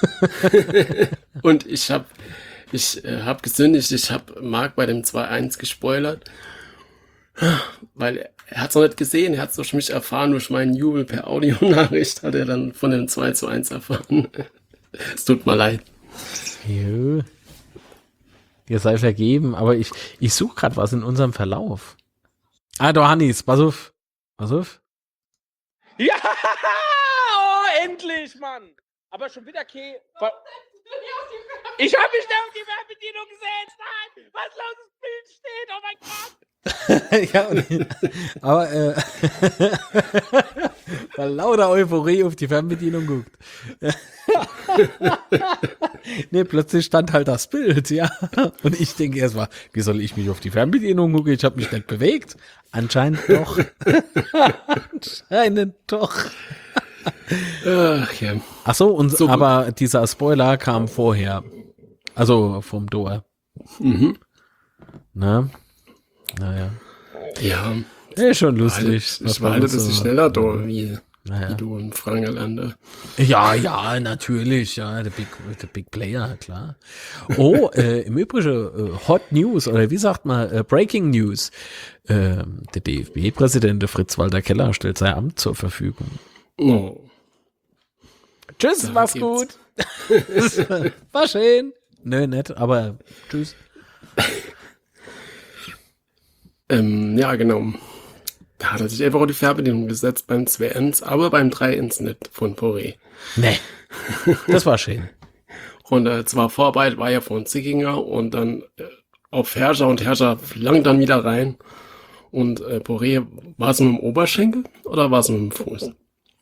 Und ich habe ich äh, hab gesündigt, ich habe Marc bei dem zwei eins gespoilert, weil er, er hat es noch nicht gesehen, er hat es durch mich erfahren, durch meinen Jubel per Audionachricht hat er dann von dem zwei zu eins erfahren. Es tut mir leid. Jö. Ihr sei vergeben, aber ich, ich suche gerade was in unserem Verlauf. Ah, du Hannis, pass auf. Pass auf. Ja! Oh, endlich, Mann! Aber schon wieder Key. Ich habe mich da auf die Fernbedienung gesetzt. Nein! Was lautes Bild steht. Oh mein Gott! Ja, und, aber äh, weil lauter Euphorie auf die Fernbedienung guckt. Nee, plötzlich stand halt das Bild, ja. Und ich denke erst mal, wie soll ich mich auf die Fernbedienung gucken? Ich habe mich nicht bewegt. Anscheinend doch. Anscheinend doch. Ach ja. Ach so, und, So gut. aber dieser Spoiler kam vorher. Also vom Tor. Mhm. Ne? Naja. Ja. Ja, schon lustig. Ich was war man halt ein so- bisschen schneller da, wie, Naja. wie du in Frankenlande. Ja, ja, natürlich, ja, der Big, der Big Player, klar. Oh, äh, im Übrigen, äh, Hot News, oder wie sagt man, äh, Breaking News. Ähm, der D F B-Präsident Fritz-Walter Keller stellt sein Amt zur Verfügung. Oh. Tschüss, Da mach's gibt's- gut. War schön. Nö, nett, aber tschüss. Ähm, ja, genau. Da hat er sich einfach auch die Fernbedienung gesetzt beim zwei Ns, aber beim drei Ns nicht von Poré. Nee. Das war schön. Und äh, zwar Vorarbeit war ja von Zickinger und dann äh, auf Herrscher und Herrscher langt dann wieder rein. Und äh, Poré, war es mit dem Oberschenkel oder war es mit dem Fuß?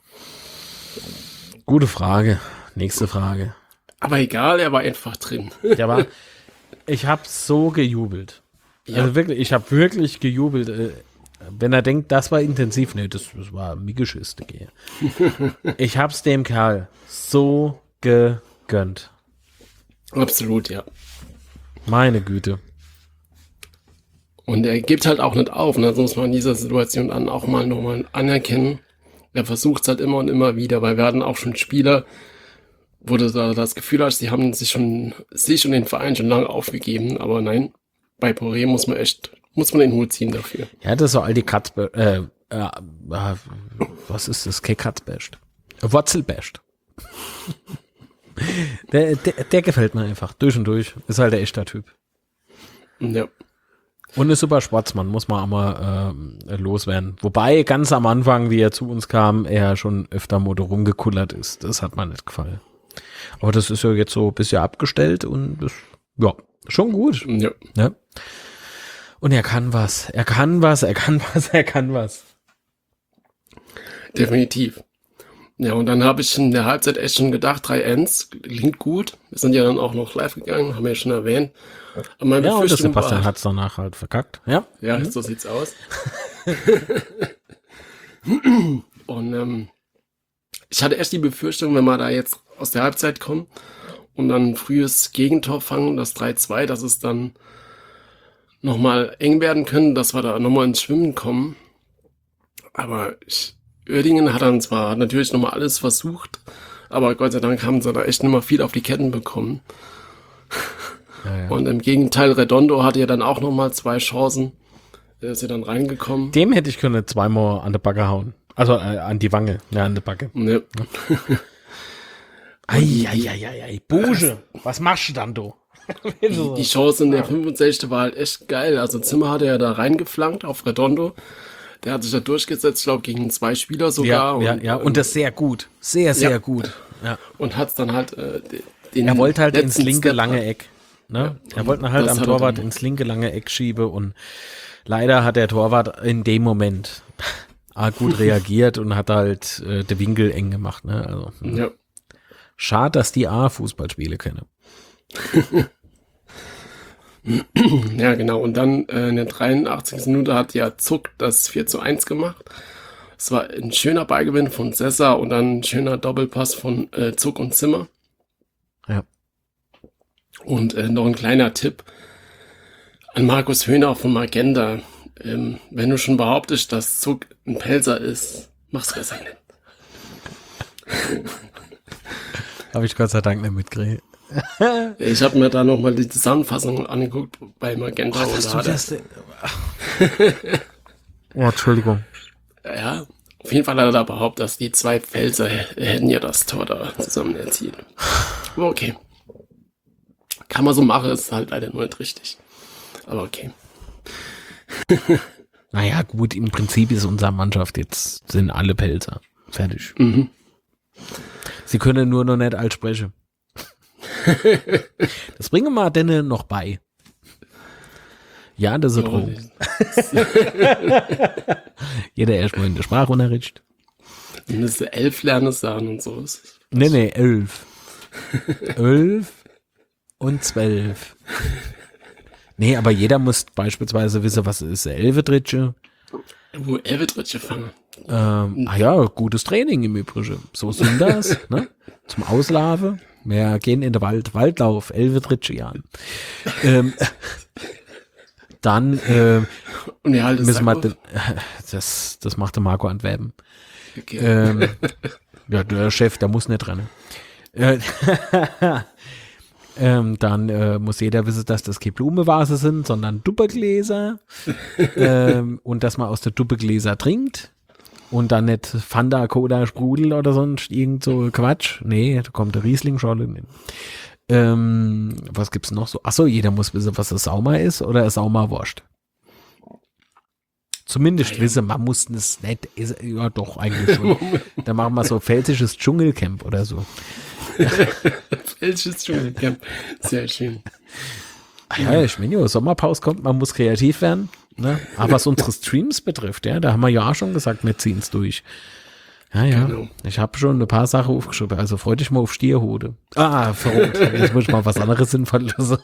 Gute Frage. Nächste Frage. Aber egal, er war einfach drin. Der war, ich habe so gejubelt. Ja. Also wirklich, ich habe wirklich gejubelt. Äh, Wenn er denkt, das war intensiv, nee, das, das war mir Geschichte. Gell. Ich hab's dem Kerl so gegönnt. Absolut, ja. Meine Güte. Und er gibt halt auch nicht auf. Ne? Das muss man in dieser Situation dann auch mal nochmal anerkennen. Er versucht es halt immer und immer wieder, weil wir hatten auch schon Spieler, wo du da das Gefühl hast, die haben sich schon, sich und den Verein schon lange aufgegeben. Aber nein, bei Poré muss man echt, muss man den Hut ziehen dafür. Ja, das ist so all die Katz, äh, äh, äh, was ist das? Kein Katzbest. Wurzelbest. der, der, der gefällt mir einfach. Durch und durch. Ist halt der echter Typ. Ja. Und ist super Sportsmann, muss man auch mal äh, loswerden. Wobei ganz am Anfang, wie er zu uns kam, er schon öfter Motor rumgekullert ist. Das hat mir nicht gefallen. Aber das ist ja jetzt so ein bisschen abgestellt und das, ja, schon gut. Ja. Ne? Und er kann was, er kann was, er kann was, er kann was. Definitiv. Ja, und dann habe ich in der Halbzeit echt schon gedacht, drei Ns, klingt gut. Wir sind ja dann auch noch live gegangen, haben wir ja schon erwähnt. Aber meine Ja, und der Befürchtung Sebastian war, hat es danach halt verkackt. Ja. ja, so sieht's aus. Und ähm, ich hatte echt die Befürchtung, wenn wir da jetzt aus der Halbzeit kommen und dann ein frühes Gegentor fangen, das drei zwei, dass es dann nochmal eng werden können, dass wir da nochmal ins Schwimmen kommen. Aber ich, Oerdingen hat dann zwar natürlich nochmal alles versucht, aber Gott sei Dank haben sie da echt nochmal viel auf die Ketten bekommen. Ja, ja. Und im Gegenteil, Redondo hatte ja dann auch nochmal zwei Chancen. Der ist ja dann reingekommen. Dem hätte ich können zweimal an die Backe hauen. Also äh, an die Wange, ja, an die Backe. Ne. Eieieiei, Buge, was machst du dann, du? Die, die Chance in der fünfundsechzigsten war halt echt geil. Also Zimmer hatte ja da reingeflankt auf Redondo. Der hat sich da durchgesetzt, ich glaube, gegen zwei Spieler sogar. Ja, ja, und, ja, und das sehr gut. Sehr, sehr Ja. gut. Ja. Und hat es dann halt äh, den Er wollte halt ins letzten linke Step lange halt. Eck. Ne? Ja, Er wollte halt das am hat er Torwart dann- ins linke lange Eck schieben und leider hat der Torwart in dem Moment ah, gut reagiert und hat halt äh, den Winkel eng gemacht. Ne? Also, Ja. schade, dass die A Fußballspiele kennen. Ja, genau. Und dann äh, in der dreiundachtzigsten Minute hat ja Zuck das vier zu eins gemacht. Es war ein schöner Beigewinn von Sessa und dann ein schöner Doppelpass von äh, Zuck und Zimmer. Ja. Und äh, noch ein kleiner Tipp an Markus Höhner von Magenta. Ähm, wenn du schon behauptest, dass Zuck ein Pelzer ist, mach's besser nicht. Habe ich Gott sei Dank nicht mitgekriegt. Ich habe mir da nochmal die Zusammenfassung angeguckt bei Magenta. und da hat er, Oh, Entschuldigung. ja, auf jeden Fall hat er da behauptet, dass die zwei Pfälzer h- hätten ja das Tor da zusammen erzielt. Aber okay. Kann man so machen, ist halt leider nur nicht richtig. Aber okay. Naja, gut, im Prinzip ist unsere Mannschaft jetzt, sind alle Pelzer. Fertig. Mhm. Sie können nur noch nicht alt sprechen. Das bringen wir denen noch bei. Ja, das ist Ja, Drohung. Jeder erstmal in der Sprachunterricht. Du musst elf lernen sagen und so. Nee, nee, elf. Elf und zwölf. Nee, aber jeder muss beispielsweise wissen, was ist eine Elfedritsche. Wo Elvedritsche fangen. Ähm, ah ja, gutes Training im Übrigen. So sind das, ne? Zum Auslaufen. Wir gehen in den Wald, Waldlauf, Elvedritsche Jahren. Ähm, dann äh, Und wir halten müssen wir, Sack den, das, das macht der Marco Antwerpen. auf. Okay. Ähm, ja, der Chef, der muss nicht rennen. Äh, ähm, dann äh, muss jeder wissen, dass das keine Blumevase sind, sondern Duppegläser. ähm, und dass man aus der Duppegläser trinkt. Und dann nicht Fanta, Cola, Sprudel oder sonst irgend so Quatsch. Nee, da kommt der Riesling-Schorle. Ähm, was gibt's noch so? Achso, jeder muss wissen, was ein Sauma ist oder ein Sauma-Wurst. Zumindest ja, wissen, man muss es nicht, ist, ja doch, eigentlich schon. Da machen wir so pfälzisches Dschungelcamp oder so. Pfälzisches Dschungelcamp, sehr schön. Ja, ich meine, ja, Sommerpause kommt, man muss kreativ werden. Ne? Aber was unsere Streams betrifft, ja, da haben wir ja auch schon gesagt, wir ziehen es durch. Ja, ja. Genau. Ich habe schon ein paar Sachen aufgeschrieben. Also freu dich mal auf Stierhude. Ah, verrückt. Jetzt muss ich mal was anderes sinnvoll lassen.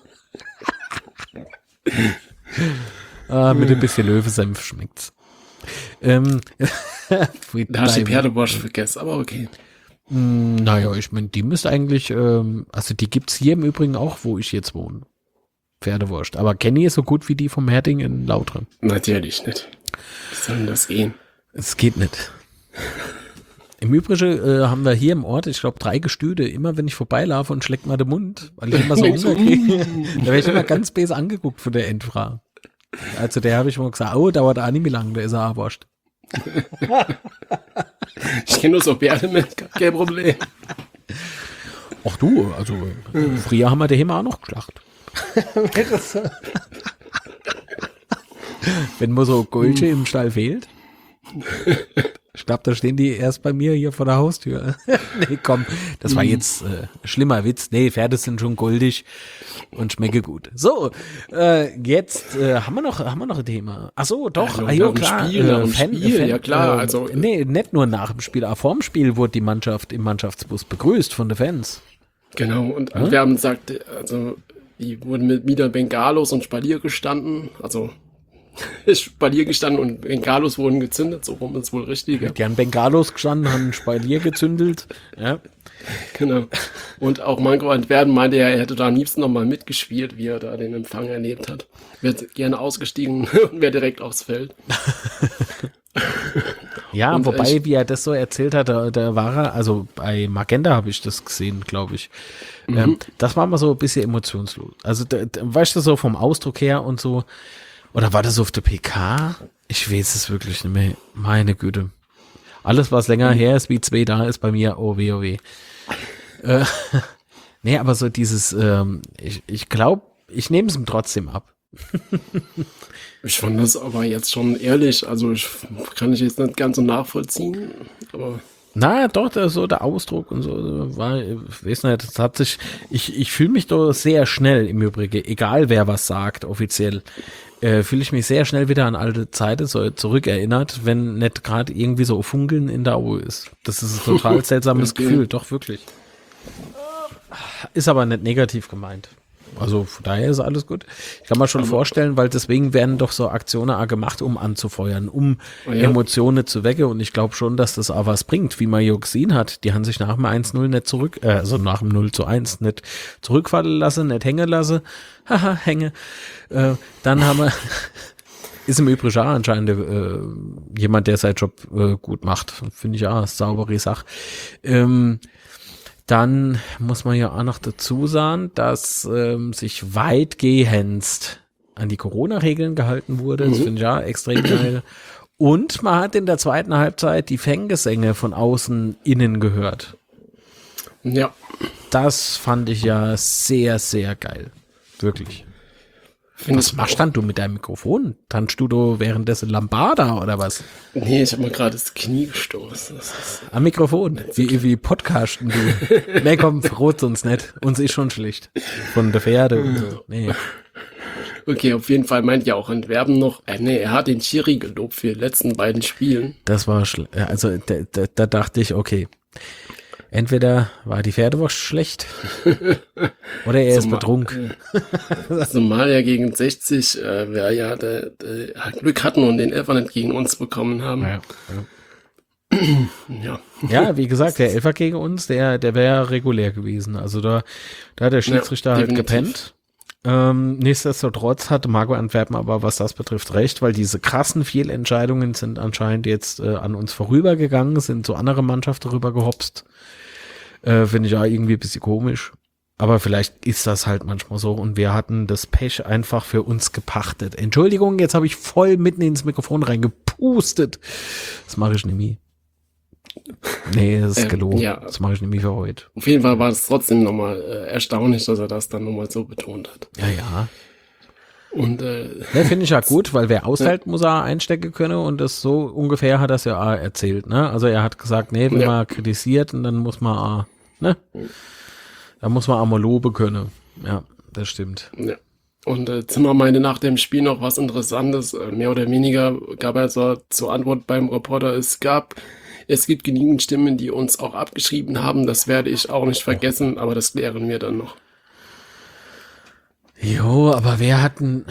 Ah, mit ein bisschen Löwensenf schmeckt's. Ähm, da hast du die Pferdewurst vergessen, aber okay. Naja, ich meine, die müsste eigentlich, ähm, also die gibt's hier im Übrigen auch, wo ich jetzt wohne. Pferdewurst. Aber Kenny ist so gut wie die vom Herding in Lautre. Natürlich nicht. Wie soll denn das gehen? Es geht nicht. Im Übrigen äh, haben wir hier im Ort, ich glaube, drei Gestüde. Immer wenn ich vorbeilaufe und schleckt mal den Mund, weil ich immer so Hunger kriege, da werde ich immer ganz böse angeguckt von der Endfrau. Also der habe ich mal gesagt, oh, dauert auch nicht mehr lang, der ist auch Wurst. Ich kenne nur so Bärte mit, kein Problem. Ach du, also früher haben wir daheim auch noch geschlacht. Wenn man so Gulche im Stall fehlt. Ich glaube, da stehen die erst bei mir hier vor der Haustür. Nee, komm, das war jetzt äh, schlimmer Witz. Nee, Pferde sind schon goldig und schmecke gut. So, äh, jetzt äh, haben wir noch haben wir noch ein Thema. Ach so, doch, ja, ah, jo, klar. Spiel, äh, Fan, Spiel, Fan, ja klar. Äh, also nee, nicht nur nach dem Spiel, auch vorm Spiel wurde die Mannschaft im Mannschaftsbus begrüßt von den Fans. Genau, und hm? wir haben gesagt, also die wurden mit wieder Bengalos und Spalier gestanden, also Spalier gestanden und Bengalos wurden gezündet, so rum ist wohl richtig. Ja. Die haben Bengalos gestanden, haben Spalier gezündelt. Ja. Genau. Und auch Manko Antwerpen meinte, er hätte da am liebsten nochmal mitgespielt, wie er da den Empfang erlebt hat. Wäre gerne ausgestiegen und wäre direkt aufs Feld. Ja, und wobei, ich, wie er das so erzählt hat, da, da war er, also bei Magenta habe ich das gesehen, glaube ich. Mhm. Ähm, das war mal so ein bisschen emotionslos. Also, da, da, weißt du, so vom Ausdruck her und so. Oder war das auf der P K? Ich weiß es wirklich nicht mehr. Meine Güte. Alles, was länger mhm. her ist, wie zwei da ist bei mir, oh weh, oh weh. äh, nee, aber so dieses, ähm, ich, ich glaube, ich nehme es ihm trotzdem ab. Ich fand das aber jetzt schon ehrlich, also ich kann ich jetzt nicht ganz so nachvollziehen, aber... Na, doch, der, so der Ausdruck und so war, ich weiß nicht, das hat sich, ich, ich fühle mich doch sehr schnell im Übrigen, egal wer was sagt, offiziell, äh, fühle ich mich sehr schnell wieder an alte Zeiten so zurückerinnert, wenn nicht gerade irgendwie so Funkeln in der Auge ist. Das ist ein total seltsames okay. Gefühl, doch wirklich. Ist aber nicht negativ gemeint. Also von daher ist alles gut. Ich kann mir schon vorstellen, weil deswegen werden doch so Aktionen auch gemacht, um anzufeuern, um oh ja. Emotionen zu wecken. Und ich glaube schon, dass das auch was bringt, wie man ja gesehen hat. Die haben sich nach dem eins null nicht zurück, äh, also nach dem null zu eins nicht zurückfallen lassen, nicht hängen lassen. Haha, hänge. Äh, dann haben wir, ist im Übrigen auch anscheinend äh, jemand, der seinen Job äh, gut macht. Finde ich auch eine saubere Sache. Ähm, Dann muss man ja auch noch dazu sagen, dass ähm, sich weitgehend an die Corona-Regeln gehalten wurde. Das finde ich ja extrem geil. Und man hat in der zweiten Halbzeit die Fangesänge von außen innen gehört. Ja. Das fand ich ja sehr, sehr geil. Wirklich. Was machst dann du mit deinem Mikrofon? Tanzt du da währenddessen Lambada oder was? Nee, ich habe mir gerade das Knie gestoßen. Das ist Am Mikrofon? Wie, wie podcasten du? Nee, komm, verrot uns nicht. Uns ist schon schlicht. Von der Pferde und so. Nee. Okay, auf jeden Fall meint ja auch Antwerpen noch, äh, nee, er hat den Schiri gelobt für die letzten beiden Spielen. Das war, schl- also da, da, da dachte ich, okay, entweder war die Pferdewurst schlecht oder er ist betrunken. Zumal ja gegen sechzig, äh, wir ja der, der Glück hatten und den Elfer nicht gegen uns bekommen haben. Ja, ja. ja. ja, wie gesagt, der Elfer gegen uns, der, der wäre regulär gewesen. Also da, da hat der Schiedsrichter ja, halt definitiv gepennt. Ähm, nichtsdestotrotz hatte Marco Antwerpen aber, was das betrifft, recht, weil diese krassen Fehlentscheidungen sind anscheinend jetzt äh, an uns vorübergegangen, sind zu anderen Mannschaften rüber gehopst. Äh, finde ich auch irgendwie ein bisschen komisch. Aber vielleicht ist das halt manchmal so und wir hatten das Pech einfach für uns gepachtet. Entschuldigung, jetzt habe ich voll mitten ins Mikrofon reingepustet. Das mache ich nicht mehr. Nee, das ist Ähm, gelogen. ja. Das mache ich nicht mehr für heute. Auf jeden Fall war es trotzdem nochmal äh, erstaunlich, dass er das dann nochmal so betont hat. Ja, ja. Und äh, Ne, finde ich ja gut, weil wer aushält, muss er einstecken können und das so ungefähr hat er es ja auch erzählt. Ne? Also er hat gesagt, nee, wenn Ja. man kritisiert und dann muss man auch, ne? Da muss man auch mal loben können. Ja, das stimmt. ja. Und äh, Zimmer meinte nach dem Spiel noch was Interessantes. Äh, mehr oder weniger gab er so zur Antwort beim Reporter, es gab, es gibt genügend Stimmen, die uns auch abgeschrieben haben. Das werde ich auch nicht vergessen, aber das klären wir dann noch. Jo, aber wer hat denn,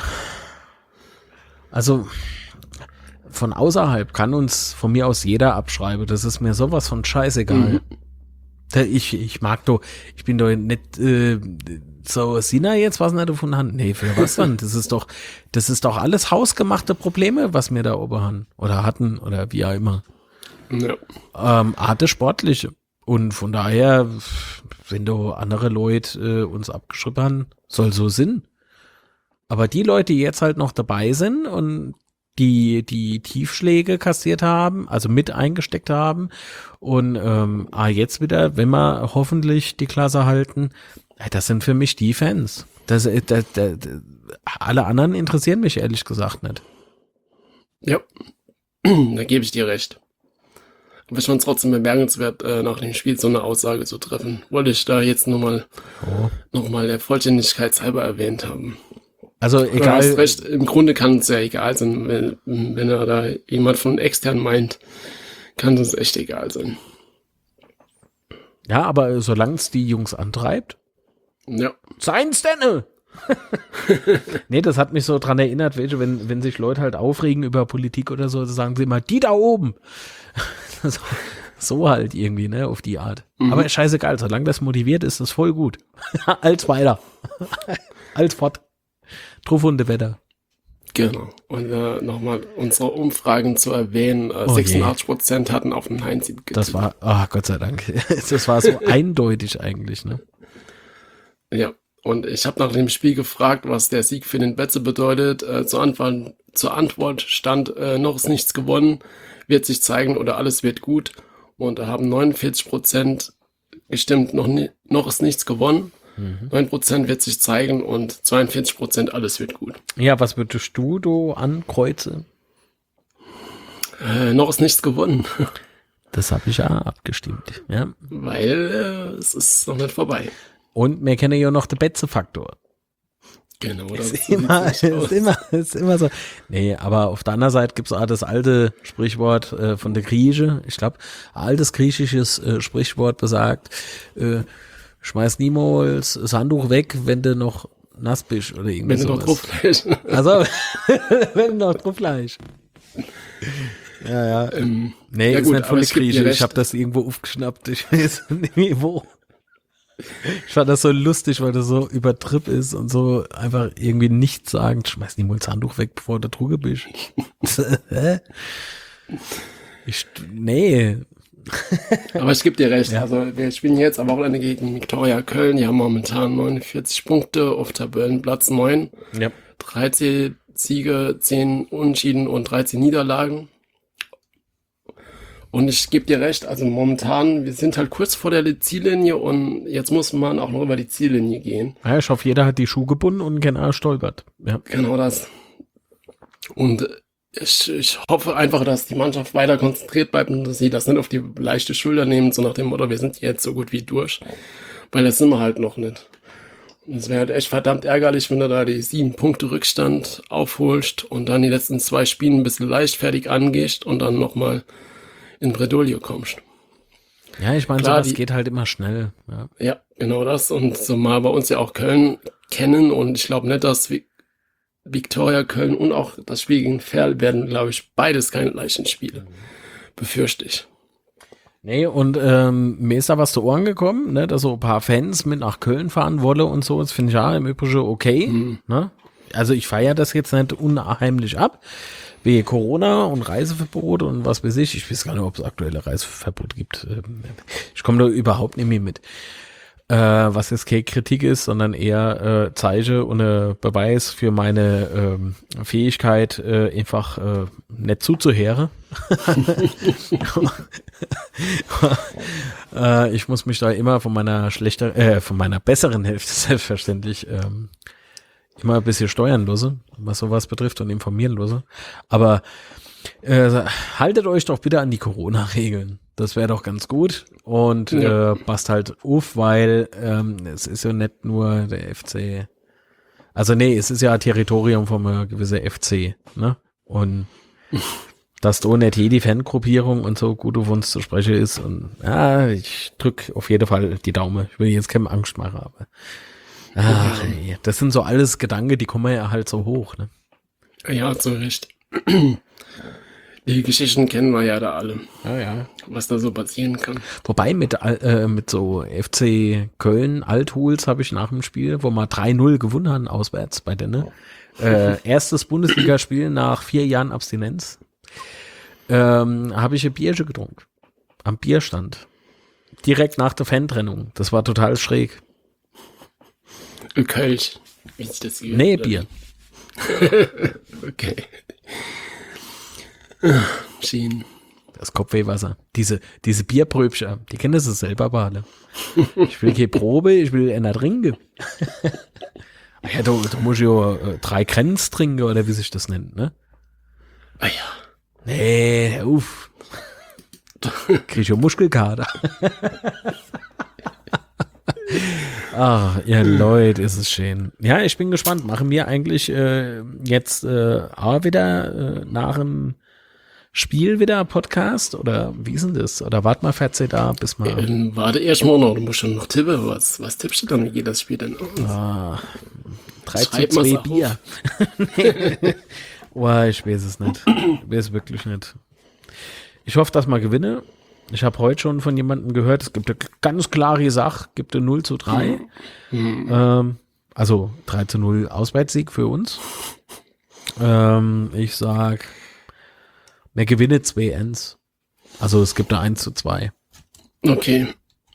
also von außerhalb kann uns von mir aus jeder abschreiben. Das ist mir sowas von scheißegal. Mhm. Da Ich, ich mag doch, ich bin doch nicht äh, so Sina jetzt, was nicht davon haben. Nee, für was dann? Das ist doch, das ist doch alles hausgemachte Probleme, was wir da oben haben. Oder hatten, oder wie auch immer. Ja. Ähm, Arte sportliche. Und von daher, wenn du andere Leute äh, uns abgeschrieben haben, soll so sein. Aber die Leute, die jetzt halt noch dabei sind und die die Tiefschläge kassiert haben, also mit eingesteckt haben und ähm, ah, jetzt wieder, wenn wir hoffentlich die Klasse halten, äh, das sind für mich die Fans. Das, äh, das, das, das, alle anderen interessieren mich ehrlich gesagt nicht. Ja, da gebe ich dir recht. Aber ich fand es trotzdem bemerkenswert, äh, nach dem Spiel so eine Aussage zu treffen. Wollte ich da jetzt nochmal Oh. noch mal der Vollständigkeit halber erwähnt haben. Also Du hast egal, recht, im Grunde kann es ja egal sein, wenn, wenn er da jemand von extern meint, kann es echt egal sein. ja, aber solange es die Jungs antreibt, Ja, seien's denn? Nee, das hat mich so dran erinnert, welche, wenn, wenn sich Leute halt aufregen über Politik oder so, sagen sie immer, die da oben. so, so halt irgendwie, ne, auf die Art. Mhm. Aber scheißegal, solange das motiviert ist, ist das voll gut. Als weiter. Als fort. Trufunde Wetter. genau. Und äh, nochmal unsere Umfragen zu erwähnen, äh, Oh je. sechsundachtzig Prozent hatten auf den Heinz getippt. Das war, ah, Gott sei Dank. Das war so eindeutig eigentlich, ne? Ja, und ich habe nach dem Spiel gefragt, was der Sieg für den Betze bedeutet. Äh, zur, Antwort, zur Antwort stand, äh, noch ist nichts gewonnen, wird sich zeigen oder alles wird gut. Und da haben neunundvierzig Prozent gestimmt, noch, ni noch ist nichts gewonnen. Mhm. neun Prozent wird sich zeigen und zweiundvierzig Prozent alles wird gut. Ja, was würdest du do ankreuzen? Äh, noch ist nichts gewonnen, Das habe ich ja abgestimmt, ja. weil äh, es ist noch nicht vorbei. Und wir kennen ja noch den Betze-Faktor. Genau, das Ist so immer, sieht's nicht aus. ist immer, ist immer so. Nee, aber auf der anderen Seite gibt's auch das alte Sprichwort äh, von der Grieche. Ich glaube, altes griechisches äh, Sprichwort besagt, äh, schmeiß niemals das Handtuch weg, wenn du noch nass bist oder Wenn irgendwas. du noch drauf gleich. Also, wenn du noch drauf gleich. Ja, ja. ähm, Nee, ja ist gut, nicht von aber der ich geb dir Grieche. recht. Ich habe das irgendwo aufgeschnappt. Ich weiß nicht mehr wo. Ich fand das so lustig, weil das so übertrieb ist und so einfach irgendwie nichts sagen. Schmeiß niemals das Handtuch weg, bevor du Drucke bist. Hä? Ich, nee. Aber ich gebe dir recht. Ja. Also wir spielen jetzt am Wochenende gegen Viktoria Köln. Die haben momentan neunundvierzig Punkte auf Tabellenplatz neun. Ja. dreizehn Siege, zehn Unentschieden und dreizehn Niederlagen. Und ich gebe dir recht, also momentan, wir sind halt kurz vor der Ziellinie und jetzt muss man auch noch über die Ziellinie gehen. Ja, ich hoffe, jeder hat die Schuhe gebunden und keiner stolpert. Ja. Genau das. Und ich, ich hoffe einfach, dass die Mannschaft weiter konzentriert bleibt und dass sie das nicht auf die leichte Schulter nehmen, so nach dem Motto, wir sind jetzt so gut wie durch. Weil das sind wir halt noch nicht. Und es wäre halt echt verdammt ärgerlich, wenn du da die sieben Punkte Rückstand aufholst und dann die letzten zwei Spiele ein bisschen leichtfertig angehst und dann nochmal in Bredouille kommst. Ja, ich meine, Klar, sowas die- geht halt immer schnell. Ja. Ja, genau das. Und zumal bei uns ja auch Köln kennen und ich glaube nicht, dass Vi- Viktoria Köln und auch das Spiel gegen Ferl werden, glaube ich, beides keine leichten Spiele. Befürchte ich. Nee, und ähm, mir ist da was zu Ohren gekommen, ne, dass so ein paar Fans mit nach Köln fahren wollen und so. Das finde ich ja im Übrigen okay. Mhm. Ne? Also ich feiere das jetzt nicht unheimlich ab. Wegen Corona und Reiseverbot und was weiß ich. Ich weiß gar nicht, ob es aktuelle Reiseverbote gibt. Ähm, Ich komme da überhaupt nicht mehr mit. äh, was jetzt keine Kritik ist, sondern eher äh, Zeichen und äh, Beweis für meine ähm, Fähigkeit, äh, einfach äh, nicht zuzuhören. äh, ich muss mich da immer von meiner schlechter, äh, von meiner besseren Hälfte selbstverständlich ähm, immer ein bisschen steuern lasse, was sowas betrifft und informieren lasse. Aber äh, haltet euch doch bitte an die Corona-Regeln. Das wäre doch ganz gut. Und Ja. äh, passt halt auf, weil ähm, es ist ja nicht nur der F C. Also nee, es ist ja ein Territorium von einem gewissen F C. Ne? Und dass da nicht jede Fangruppierung und so gut auf uns zu sprechen ist. Und ja, ich drück auf jeden Fall die Daumen. Ich will jetzt keine Angst machen, aber ach, ey, das sind so alles Gedanken, die kommen ja halt so hoch. Ne? Ja, zu Recht. Die Geschichten kennen wir ja da alle, Ja, ja. was da so passieren kann. Wobei mit, äh, mit so F C Köln Althuls habe ich nach dem Spiel, wo wir drei null gewonnen haben, auswärts bei denen. Äh, erstes Bundesligaspiel nach vier Jahren Abstinenz. Ähm, habe ich ein Bierchen getrunken. Am Bierstand. Direkt nach der Fantrennung. Das war total schräg. Kölsch. Wie ich das hier Nee, Bier. Okay. Schien. Das Kopfwehwasser. Diese, diese Bierbröbchen, die kennen sie selber aber alle. Ich will keine Probe, ich will einer trinken. Ja, du, du musst ja äh, drei Grenz trinken, oder wie sich das nennt, ne? Ah ja. Nee, uff. Krieg ich ja Muskelkater. Ach, ihr Leute, ist es schön. Ja, ich bin gespannt. Machen wir eigentlich äh, jetzt äh, auch wieder äh, nach dem Spiel wieder Podcast? Oder wie ist denn das? Oder wart mal fährt sie da, bis mal... Ähm, warte erst mal noch, du musst schon noch tippen. Was, was tippst du dann, wie geht das Spiel denn aus? Ah, drei zu Schreib mal's zwei auf. Bier. Boah, ich weiß es nicht. Ich weiß es wirklich nicht. Ich hoffe, dass mal gewinne. Ich habe heute schon von jemandem gehört, es gibt eine ganz klare Sache, gibt eine null zu drei. Ähm, also drei zu null Auswärtssieg für uns. Ähm, ich sag, wir gewinnen zwei eins. Also es gibt eine eins zu zwei. Okay.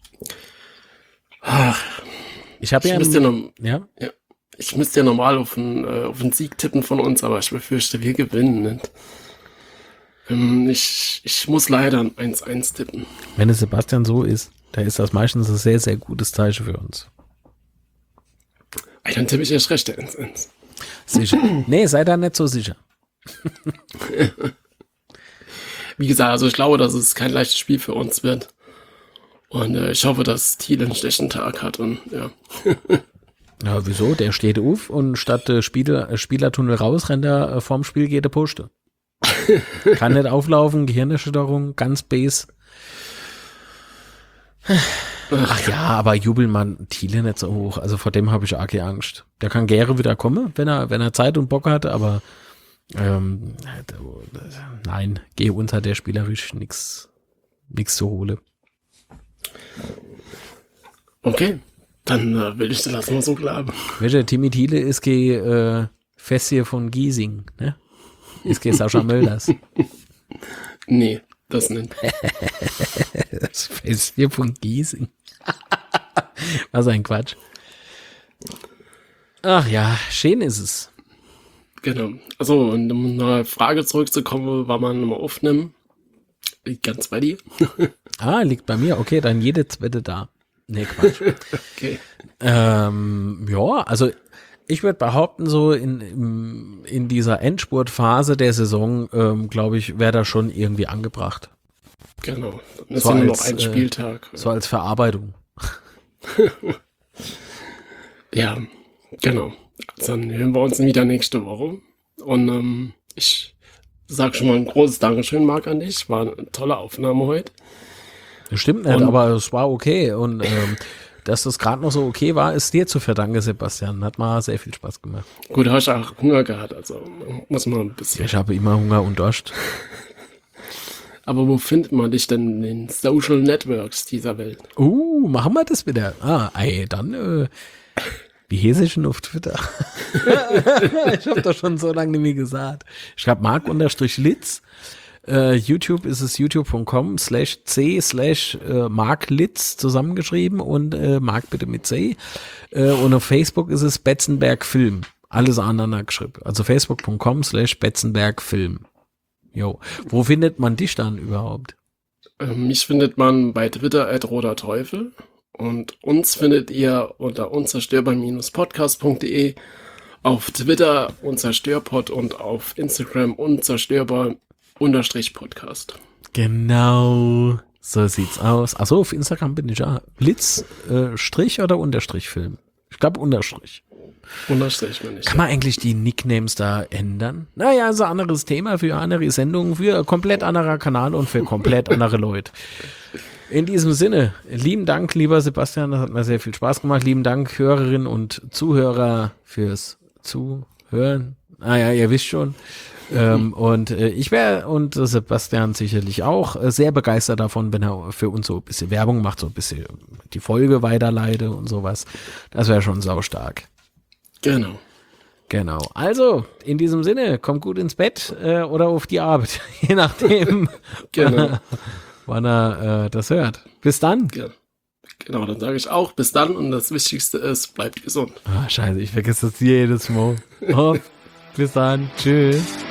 Ach, Ich habe ich, ja, müsste ja noch, ja, ja, ich müsste ja normal auf einen, äh, auf einen Sieg tippen von uns, aber ich befürchte, wir gewinnen nicht. Ähm, ich, ich muss leider ein eins eins tippen. wenn es Sebastian so ist, da ist das meistens ein sehr, sehr gutes Zeichen für uns. Ey, dann tippe ich erst recht der eins eins. Sicher. Nee, sei da nicht so sicher. Wie gesagt, also ich glaube, dass es kein leichtes Spiel für uns wird. Und äh, ich hoffe, dass Thiel einen schlechten Tag hat und ja. Ja, wieso? Der steht auf und statt äh, Spieler, äh, Spielertunnel raus, rennt er äh, vorm Spiel, geht der Poste. Kann nicht auflaufen, Gehirnerschütterung, ganz base. Ach ja, aber Jubelmann, Thiele nicht so hoch. Also vor dem habe ich arg Angst. Der kann gerne wieder kommen, wenn er, wenn er Zeit und Bock hat, aber ähm, nein, geh unter der spielerisch nix, nix zu holen. Okay, dann äh, will ich das lassen wir so bleiben. Welcher Timmy Thiele ist ge äh, Fessie von Giesing, ne? Ist ge Sascha Mölders. Nee, das nicht. Das Fessie von Giesing. Was ein Quatsch. Ach ja, schön ist es. Genau. Also, und um eine Frage zurückzukommen, war man immer aufnehmen. Liegt ganz bei dir. Ah, liegt bei mir. Okay, dann jede zweite da. Nee, Quatsch. Okay. ähm, ja, also ich würde behaupten, so in, in, in dieser Endspurtphase der Saison, ähm, glaube ich, wäre das schon irgendwie angebracht. Genau. Dann ist So ja nur noch als, ein äh, Spieltag. So als Verarbeitung. Ja, genau. Also dann hören wir uns wieder nächste Woche. Und ähm, ich sag schon mal ein großes Dankeschön, Marc, an dich. War eine tolle Aufnahme heute. Das stimmt nicht, Und- aber es war okay. Und ähm, dass das gerade noch so okay war, ist dir zu verdanken, Sebastian. Hat mal sehr viel Spaß gemacht. Gut, du hast auch Hunger gehabt, also muss man ein bisschen. Ich habe immer Hunger und Durst. Aber wo findet man dich denn in den Social Networks dieser Welt? Uh, machen wir das wieder. Ah, ey, dann, äh, wie hieß ich denn auf Twitter? Ich habe doch schon so lange nicht mehr gesagt. Ich habe Marc unterstrich Litz. Äh, YouTube ist es youtube.com slash c slash marklitz zusammengeschrieben und äh, Mark bitte mit C. Äh, und auf Facebook ist es Betzenberg Film. Alles aneinander geschrieben. Also facebook.com slash Betzenberg Film. Jo. Wo findet man dich dann überhaupt? Ähm, mich findet man bei Twitter at roter Teufel und uns findet ihr unter unzerstörbar Bindestrich podcast punkt de, auf Twitter unzerstörpod und auf Instagram unzerstörbar unterstrich Podcast. Genau. So sieht's aus. Achso, auf Instagram bin ich ja. Blitz, äh, Strich oder Unterstrich Film? Ich glaube Unterstrich. Unterstrich, wenn ich. Kann man eigentlich die Nicknames da ändern? Naja, ist ein anderes Thema für andere Sendungen, für ein komplett anderer Kanal und für komplett andere Leute. In diesem Sinne, lieben Dank, lieber Sebastian, das hat mir sehr viel Spaß gemacht. Lieben Dank, Hörerinnen und Zuhörer, fürs Zuhören. Ah ja, ihr wisst schon. Ähm, und äh, ich wäre und Sebastian sicherlich auch äh, sehr begeistert davon, wenn er für uns so ein bisschen Werbung macht, so ein bisschen die Folge weiterleite und sowas. Das wäre schon saustark. Genau. Genau. Also, in diesem Sinne, kommt gut ins Bett äh, oder auf die Arbeit, je nachdem, Genau. wann er äh, das hört. Bis dann. Ja. Genau, dann sage ich auch bis dann und das Wichtigste ist, bleibt gesund. Ah, scheiße, ich vergesse das jedes Mal. Oh, bis dann. Tschüss.